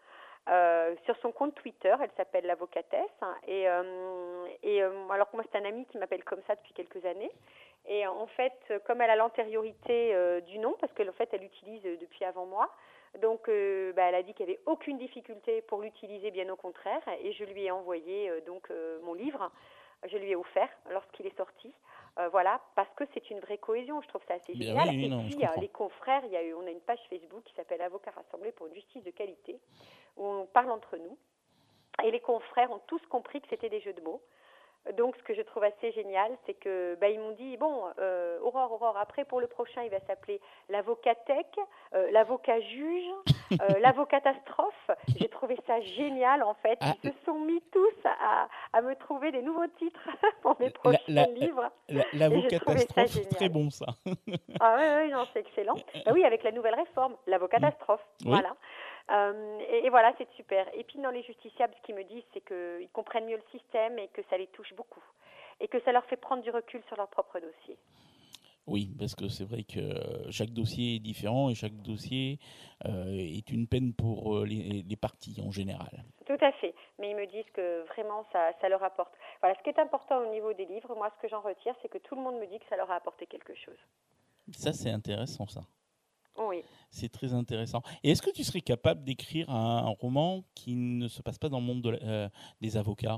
Euh, sur son compte Twitter, elle s'appelle l'avocatesse, hein, et, euh, et euh, alors que moi c'est un ami qui m'appelle comme ça depuis quelques années, et en fait comme elle a l'antériorité euh, du nom, parce qu'en fait elle l'utilise depuis avant moi, donc euh, bah, elle a dit qu'il n'y avait aucune difficulté pour l'utiliser, bien au contraire, et je lui ai envoyé euh, donc euh, mon livre, je lui ai offert lorsqu'il est sorti. Euh, voilà, parce que c'est une vraie cohésion, je trouve ça assez Bien génial. oui, oui, et non, puis, je il y a comprends. les confrères, il y a eu, on a une page Facebook qui s'appelle Avocats rassemblés pour une justice de qualité, où on parle entre nous. Et les confrères ont tous compris que c'était des jeux de mots. Donc, ce que je trouve assez génial, c'est que bah, ils m'ont dit, bon, euh, Aurore, Aurore, après, pour le prochain, il va s'appeler l'avocatech, euh, l'avocat juge, euh, l'avocatastrophe. J'ai trouvé ça génial, en fait. Ah, Ils se sont mis tous à, à me trouver des nouveaux titres pour mes la, prochains la, livres. la, Et j'ai trouvé ça l'avocatastrophe, génial. très bon ça. Ah oui, oui, non, c'est excellent. Bah oui, avec la nouvelle réforme, l'avocatastrophe, Oui. voilà. Euh, et, et voilà, c'est super. Et puis dans les justiciables, ce qu'ils me disent, c'est qu'ils comprennent mieux le système et que ça les touche beaucoup. Et que ça leur fait prendre du recul sur leur propre dossier. Oui, parce que c'est vrai que chaque dossier est différent et chaque dossier euh, est une peine pour euh, les, les parties en général. Tout à fait. Mais ils me disent que vraiment, ça, ça leur apporte. Voilà, ce qui est important au niveau des livres, moi, ce que j'en retire, c'est que tout le monde me dit que ça leur a apporté quelque chose. Ça, c'est intéressant, ça. Oui. C'est très intéressant. Et est-ce que tu serais capable d'écrire un, un roman qui ne se passe pas dans le monde de, la- euh, des avocats?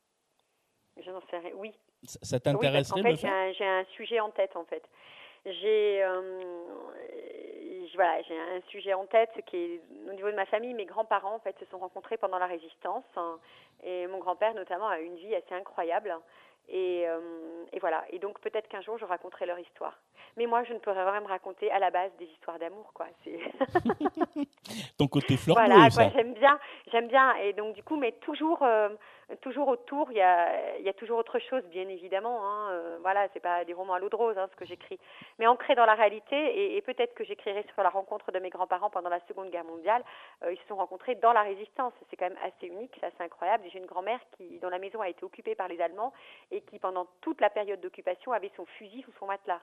Je n'en sais rien. Oui. Ça, ça Oui, parce t'intéresserait qu'en de le fait, j'ai faire? un, j'ai un sujet en tête, en fait. J'ai euh, j- voilà, j'ai un sujet en tête qui est au niveau de ma famille. Mes grands-parents, en fait, se sont rencontrés pendant la Résistance. Hein, et mon grand-père, notamment, a eu une vie assez incroyable. Et, euh, et voilà. Et donc, peut-être qu'un jour, je raconterai leur histoire. Mais moi, je ne pourrais même raconter à la base des histoires d'amour, quoi. C'est... Ton côté fleur Voilà, bleue, quoi, ça. j'aime bien, j'aime bien. Et donc, du coup, mais toujours, euh, toujours autour, il y a, il y a toujours autre chose, bien évidemment. Hein, euh, voilà, c'est pas des romans à l'eau de rose, hein, ce que j'écris, mais ancré dans la réalité. Et, et peut-être que j'écrirai sur la rencontre de mes grands-parents pendant la Seconde Guerre mondiale. Euh, ils se sont rencontrés dans la Résistance. C'est quand même assez unique, ça, c'est incroyable. J'ai une grand-mère qui, dont la maison a été occupée par les Allemands et qui, pendant toute la période d'occupation, avait son fusil sous son matelas.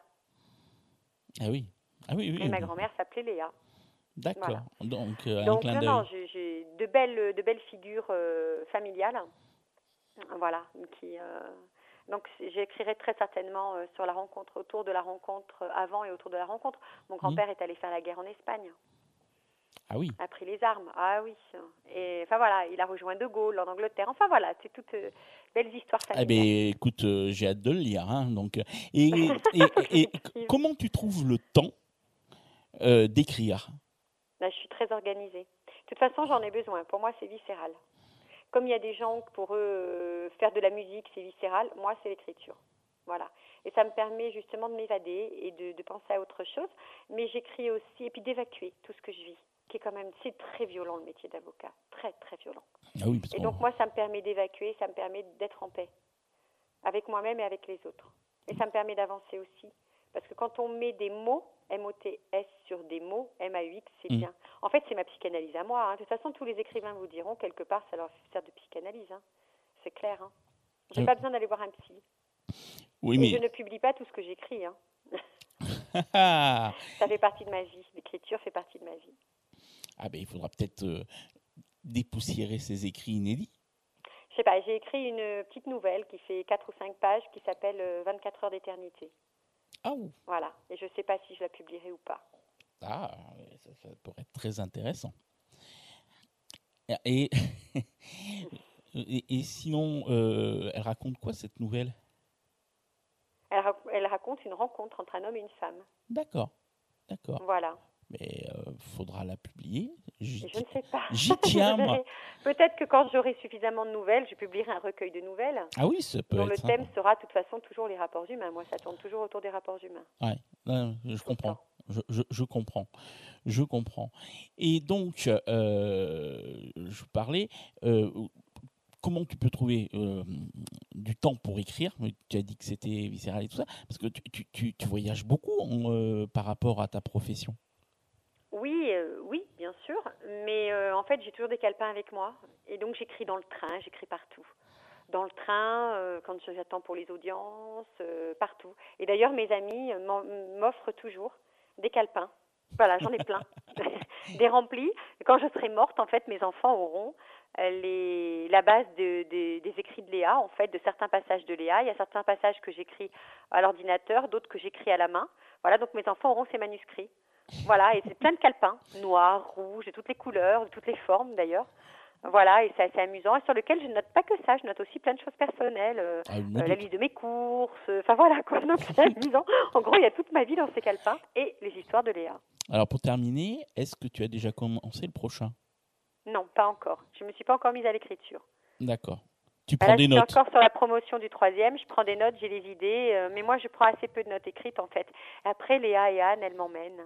Ah oui. Ah oui, oui. Et ma grand-mère s'appelait Léa. D'accord. Voilà. Donc, euh, un Donc clin non, d'œil. non, j'ai, j'ai de belles, de belles figures euh, familiales, voilà. Qui, euh, donc j'écrirai très certainement euh, sur la rencontre, autour de la rencontre, euh, avant et autour de la rencontre. Mon grand-père Mmh. est allé faire la guerre en Espagne, Ah oui. a pris les armes, ah oui. Et enfin voilà, il a rejoint De Gaulle en Angleterre. Enfin voilà, c'est toutes euh, belles histoires Eh familiales. ben, écoute, euh, j'ai hâte de le lire. Hein, donc, euh, et, et, et, et comment tu trouves le temps euh, d'écrire? Là, je suis très organisée. De toute façon, j'en ai besoin. Pour moi, c'est viscéral. Comme il y a des gens, pour eux, euh, faire de la musique, c'est viscéral, moi, c'est l'écriture. Voilà. Et ça me permet justement de m'évader et de, de penser à autre chose. Mais j'écris aussi, et puis d'évacuer tout ce que je vis, qui est quand même, c'est très violent le métier d'avocat. Très, très violent. Ah oui, parce Et qu'on- donc, moi, ça me permet d'évacuer, ça me permet d'être en paix. Avec moi-même et avec les autres. Et ça me permet d'avancer aussi. Parce que quand on met des mots, M O T S sur des mots, M A U X, c'est Mm. bien. En fait, c'est ma psychanalyse à moi. Hein. De toute façon, tous les écrivains vous diront, quelque part, ça leur sert de psychanalyse. Hein. C'est clair. Hein. J'ai Mm. pas besoin d'aller voir un psy. Oui, Et mais je ne publie pas tout ce que j'écris. Hein. ah Ça fait partie de ma vie. L'écriture fait partie de ma vie. ben, il faudra peut-être euh, dépoussiérer ces écrits inédits? Je sais pas, j'ai écrit une petite nouvelle qui fait quatre ou cinq pages qui s'appelle euh, vingt-quatre heures d'éternité. Ah, ou- Voilà, et je sais pas si je la publierai ou pas. ah, ça, ça pourrait être très intéressant. Et, et, et sinon, euh, elle raconte quoi cette nouvelle? Elle, rac- elle raconte une rencontre entre un homme et une femme. D'accord, d'accord. Voilà. Mais euh, faudra la publier. J'y Et je ne sais pas. J'y tiens, Je moi. verrai. Peut-être que quand j'aurai suffisamment de nouvelles, je publierai un recueil de nouvelles. Ah oui, ça peut dont le être thème sympa. sera de toute façon toujours les rapports humains. Moi, ça tourne toujours autour des rapports humains. Ouais, non, je comprends. Je, je, je comprends. Je comprends. Et donc, euh, je parlais, euh, comment tu peux trouver euh, du temps pour écrire? Tu as dit que c'était viscéral et tout ça, parce que tu, tu, tu, tu voyages beaucoup en, euh, par rapport à ta profession. Oui, euh, oui, bien sûr. Mais euh, en fait, j'ai toujours des calepins avec moi. Et donc, j'écris dans le train, j'écris partout. Dans le train, euh, quand j'attends pour les audiences, euh, partout. Et d'ailleurs, mes amis euh, m'en- m'offrent toujours des calepins. Voilà, j'en ai plein. Des remplis. Et quand je serai morte, en fait, mes enfants auront euh, les, la base de, de- des écrits de Léa, en fait, de certains passages de Léa. Il y a certains passages que j'écris à l'ordinateur, d'autres que j'écris à la main. Voilà, donc mes enfants auront ces manuscrits. Voilà, et c'est plein de calepins, noirs, rouges, de toutes les couleurs, de toutes les formes d'ailleurs. Voilà, et c'est assez amusant. Et sur lequel je ne note pas que ça, je note aussi plein de choses personnelles, euh, Ah, je me euh, la doute. liste de mes courses, euh, enfin voilà quoi, donc c'est amusant. En gros, il y a toute ma vie dans ces calepins et les histoires de Léa. Alors, pour terminer, est-ce que tu as déjà commencé le prochain? Non, pas encore. Je me suis pas encore mise à l'écriture. D'accord. Tu Bah prends là, des je suis notes. encore sur la promotion du troisième, je prends des notes, j'ai les idées, euh, mais moi je prends assez peu de notes écrites en fait. Après, Léa et Anne, elles m'emmènent.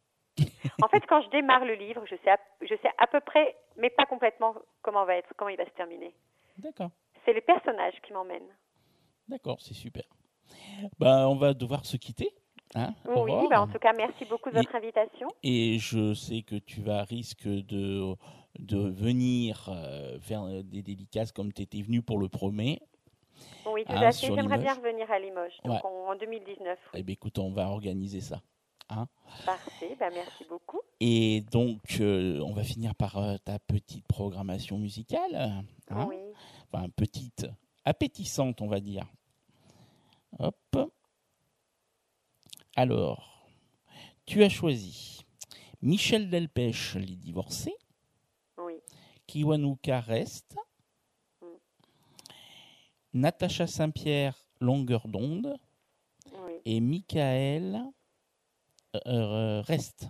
En fait, quand je démarre le livre, je sais, à, je sais à peu près, mais pas complètement, comment va être, comment il va se terminer. D'accord. C'est les personnages qui m'emmènent. D'accord, c'est super. Bah, on va devoir se quitter. Hein, au Oui, revoir. bah en tout cas, merci beaucoup de Et- votre invitation. Et je sais que tu vas risque de, de venir euh, faire euh, des dédicaces comme tu étais venu pour le premier. Oui, tout Ah, à fait. sur J'aimerais Limoges. bien revenir à Limoges, donc Ouais. en, en deux mille dix-neuf. Eh bien, écoute, on va organiser ça. Hein. Parfait, bah merci beaucoup. Et donc, euh, on va finir par euh, ta petite programmation musicale. Hein. Oui. Enfin, petite, appétissante, on va dire. Hop. Alors, tu as choisi Michel Delpech, Les Divorcés. Oui. Kiwanuka Reste. Mm. Natacha Saint-Pierre, Longueur d'onde. Oui. Et Michael euh, Reste.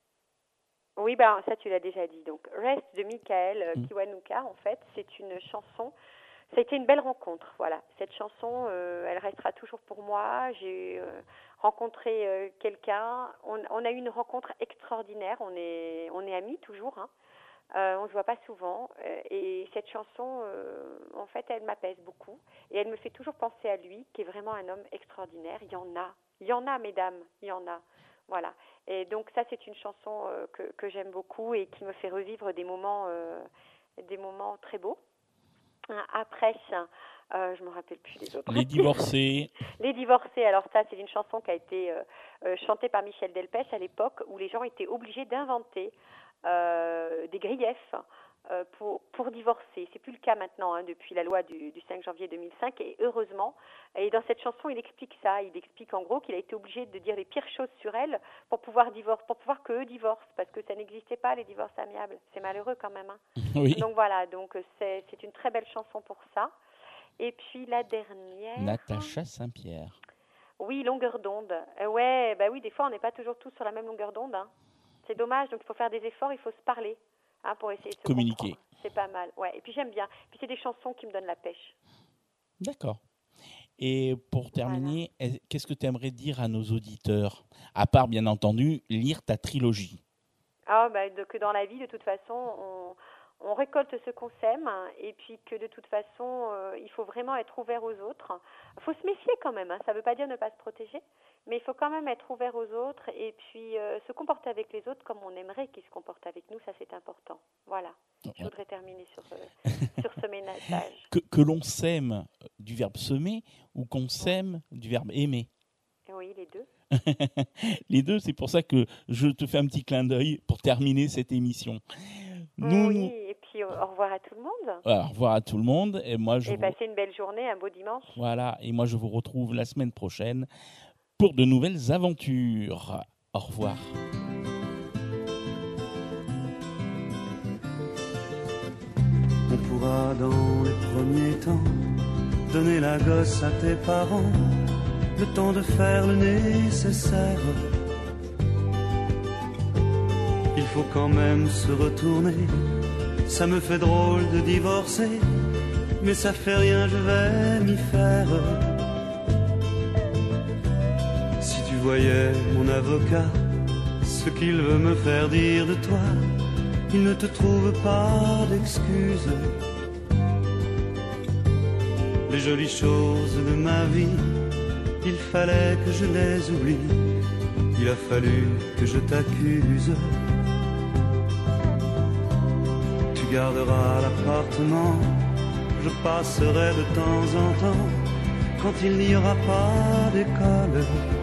Oui, bah, ça tu l'as déjà dit. Donc, Reste de Michael euh, Mm. Kiwanuka, en fait, c'est une chanson. Ça a été une belle rencontre, voilà. Cette chanson, euh, elle restera toujours pour moi. J'ai euh, rencontré euh, quelqu'un. On, on a eu une rencontre extraordinaire. On est, on est amis toujours. Hein. Euh, on se voit pas souvent. Euh, et cette chanson, euh, en fait, elle m'apaise beaucoup. Et elle me fait toujours penser à lui, qui est vraiment un homme extraordinaire. Il y en a. Il y en a, mesdames. Il y en a. Voilà. Et donc ça, c'est une chanson euh, que, que j'aime beaucoup et qui me fait revivre des moments, euh, des moments très beaux. Après, euh, je me rappelle plus les autres. Les Divorcés. Les Divorcés. Alors ça, c'est une chanson qui a été euh, euh, chantée par Michel Delpech à l'époque où les gens étaient obligés d'inventer euh, des griefs euh, pour, pour divorcer. C'est plus le cas maintenant, hein, depuis la loi du, du cinq janvier deux mille cinq, et heureusement. Et dans cette chanson, il explique ça. Il explique en gros qu'il a été obligé de dire les pires choses sur elle pour pouvoir divorcer, pour pouvoir qu'eux divorcent, parce que ça n'existait pas, les divorces amiables. C'est malheureux quand même. Hein. Oui. Donc voilà, donc c'est, c'est une très belle chanson pour ça. Et puis la dernière... Natacha Saint-Pierre. Oui, longueur d'onde. Euh, ouais, bah oui, des fois, on n'est pas toujours tous sur la même longueur d'onde. Hein. C'est dommage, donc il faut faire des efforts, il faut se parler hein, pour essayer de se Communiquer. comprendre. C'est pas mal, ouais. Et puis j'aime bien. Puis c'est des chansons qui me donnent la pêche. D'accord. Et pour terminer, est- qu'est-ce que tu aimerais dire à nos auditeurs? À part, bien entendu, lire ta trilogie. Ah, bah, de, que dans la vie, de toute façon, on, on récolte ce qu'on sème, hein, et puis que de toute façon, euh, il faut vraiment être ouvert aux autres. Il faut se méfier quand même, hein, ça ne veut pas dire ne pas se protéger, mais il faut quand même être ouvert aux autres, et puis euh, se comporter avec les autres comme on aimerait qu'ils se comportent avec nous, ça c'est important. Voilà, je voudrais terminer sur, euh, sur ce message. Que, que l'on sème du verbe semer ou qu'on sème du verbe aimer. Oui, les deux. Les deux, c'est pour ça que je te fais un petit clin d'œil pour terminer cette émission. Nous, oui, nous- et puis au revoir à tout le monde. Voilà, au revoir à tout le monde. Et moi, je Et vous... passez une belle journée, un beau dimanche. Voilà, et moi je vous retrouve la semaine prochaine pour de nouvelles aventures. Au revoir. On pourra dans les premiers temps donner la gosse à tes parents, le temps de faire le nécessaire. Il faut quand même se retourner, ça me fait drôle de divorcer, mais ça fait rien, je vais m'y faire. Si tu voyais mon avocat, ce qu'il veut me faire dire de toi, il ne te trouve pas d'excuses. Les jolies choses de ma vie, il fallait que je les oublie, il a fallu que je t'accuse. Tu garderas l'appartement, je passerai de temps en temps, quand il n'y aura pas d'école.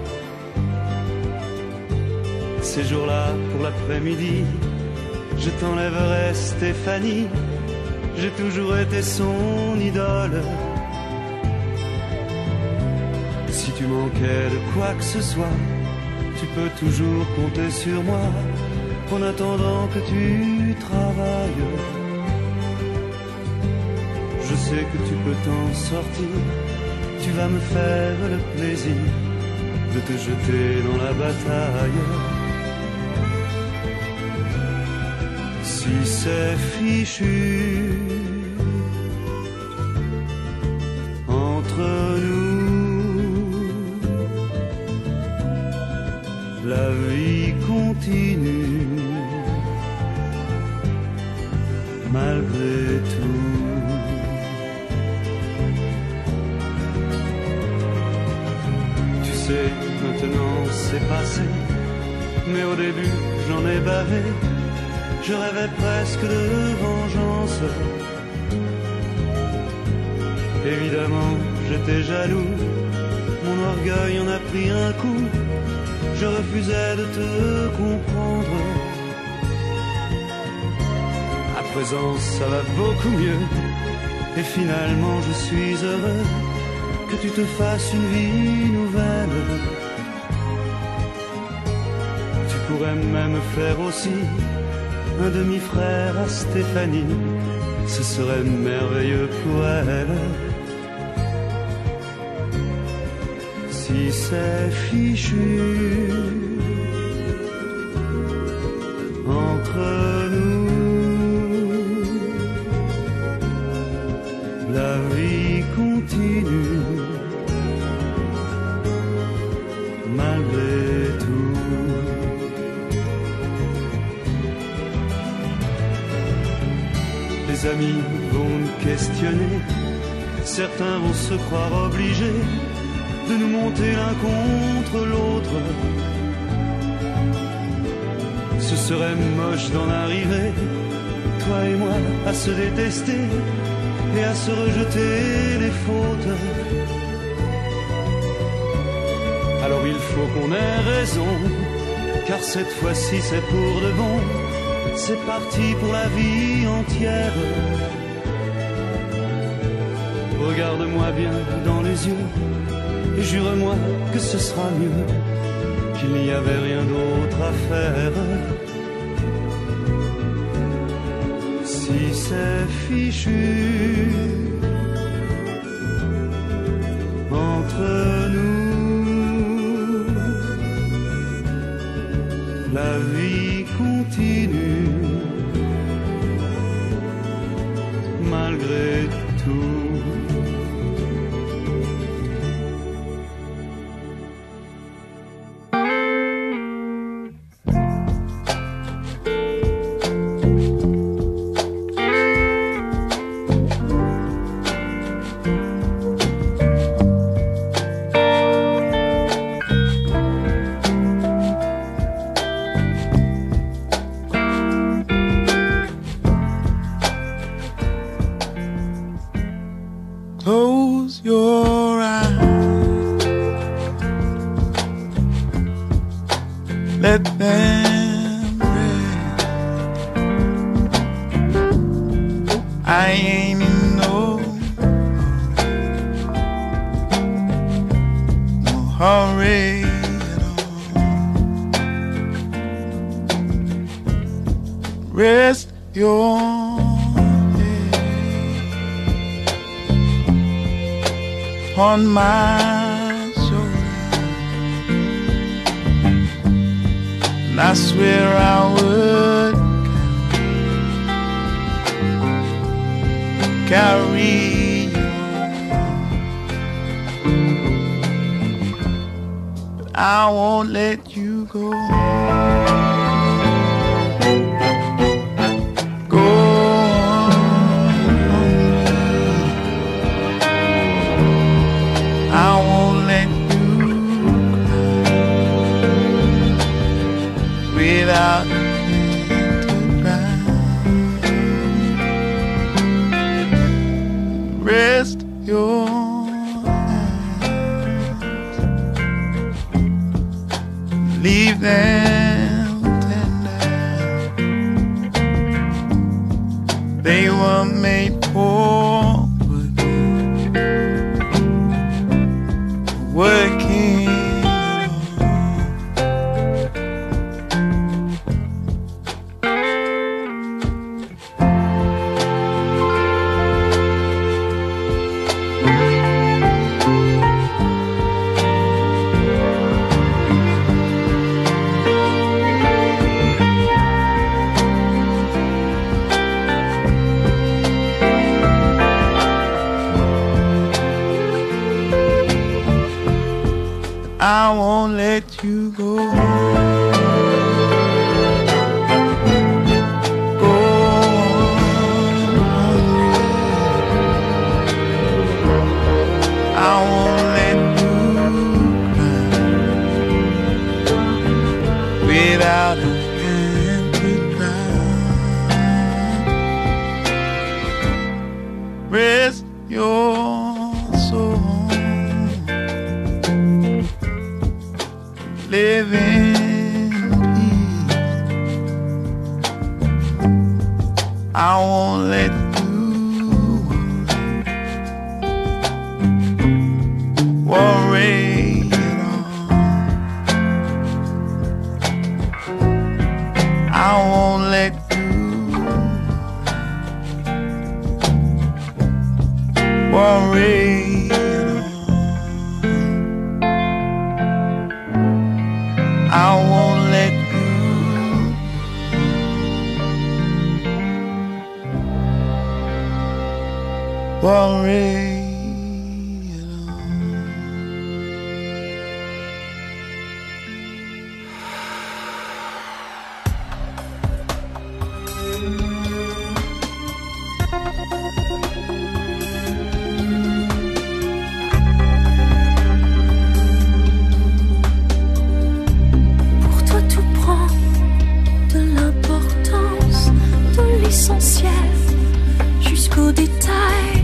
Ces jours-là, pour l'après-midi, je t'enlèverai Stéphanie, j'ai toujours été son idole. Si tu manquais de quoi que ce soit, tu peux toujours compter sur moi, en attendant que tu travailles. Je sais que tu peux t'en sortir, tu vas me faire le plaisir de te jeter dans la bataille. Si c'est fichu entre nous, la vie continue malgré tout. Tu sais, maintenant c'est passé, mais au début j'en ai bavé. Je rêvais presque de vengeance. Évidemment, j'étais jaloux, mon orgueil en a pris un coup. Je refusais de te comprendre. À présent, ça va beaucoup mieux, et finalement, je suis heureux que tu te fasses une vie nouvelle. Tu pourrais même faire aussi un demi-frère à Stéphanie, ce serait merveilleux pour elle. Si c'est fichu entre nous, la vie continue malgré tout. Les amis vont nous questionner, certains vont se croire obligés de nous monter l'un contre l'autre. Ce serait moche d'en arriver, toi et moi, à se détester et à se rejeter les fautes. Alors il faut qu'on ait raison, car cette fois-ci c'est pour de bon. C'est parti pour la vie entière. Regarde-moi bien dans les yeux et jure-moi que ce sera mieux, qu'il n'y avait rien d'autre à faire. Si c'est fichu entre nous, la vie continue malgré tout. Close your eyes, let them rest. worry at all. Rest your head upon my shoulder, and I swear I would carry you, but I won't let you go. Go on, I won't let you cry without rest your hands, leave them tender. They were made for working, working. I won't let you go. Go on, I won't let you cry without a hand to cry. Rest your soul. Live in peace. I won't let you worry at all. I won't let you worry. I won't let you worry. Jusqu'au détail,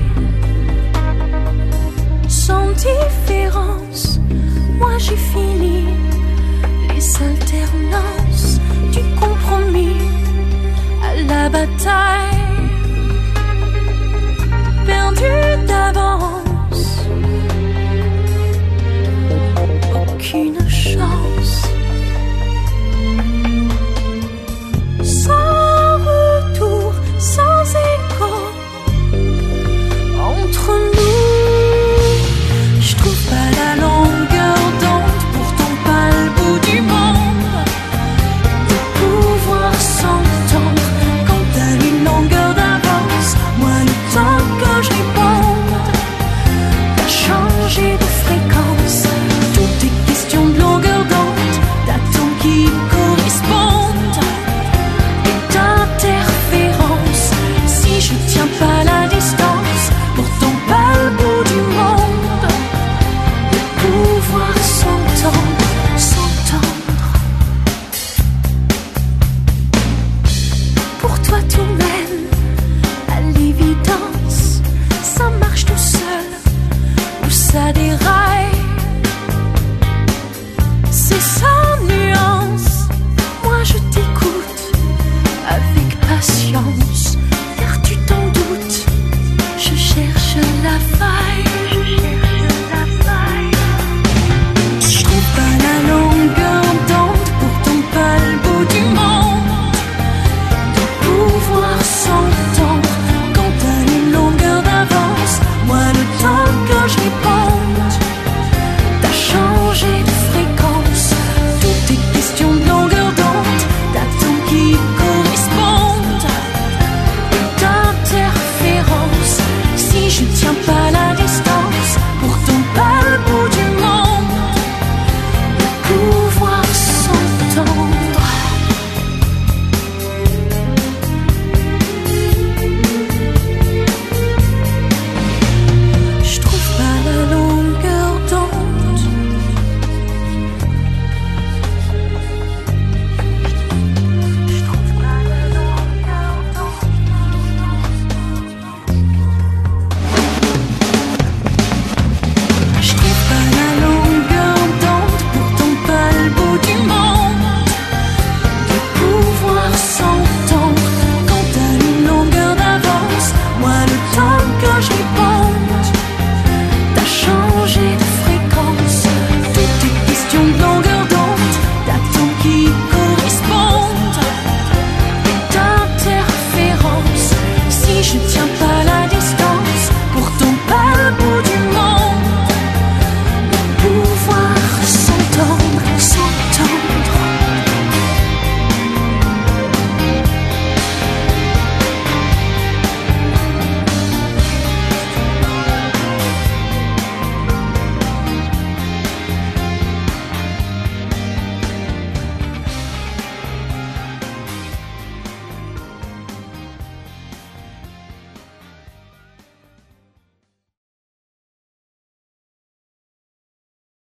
sans différence, moi j'ai fini les alternances du compromis à la bataille, perdu d'avance.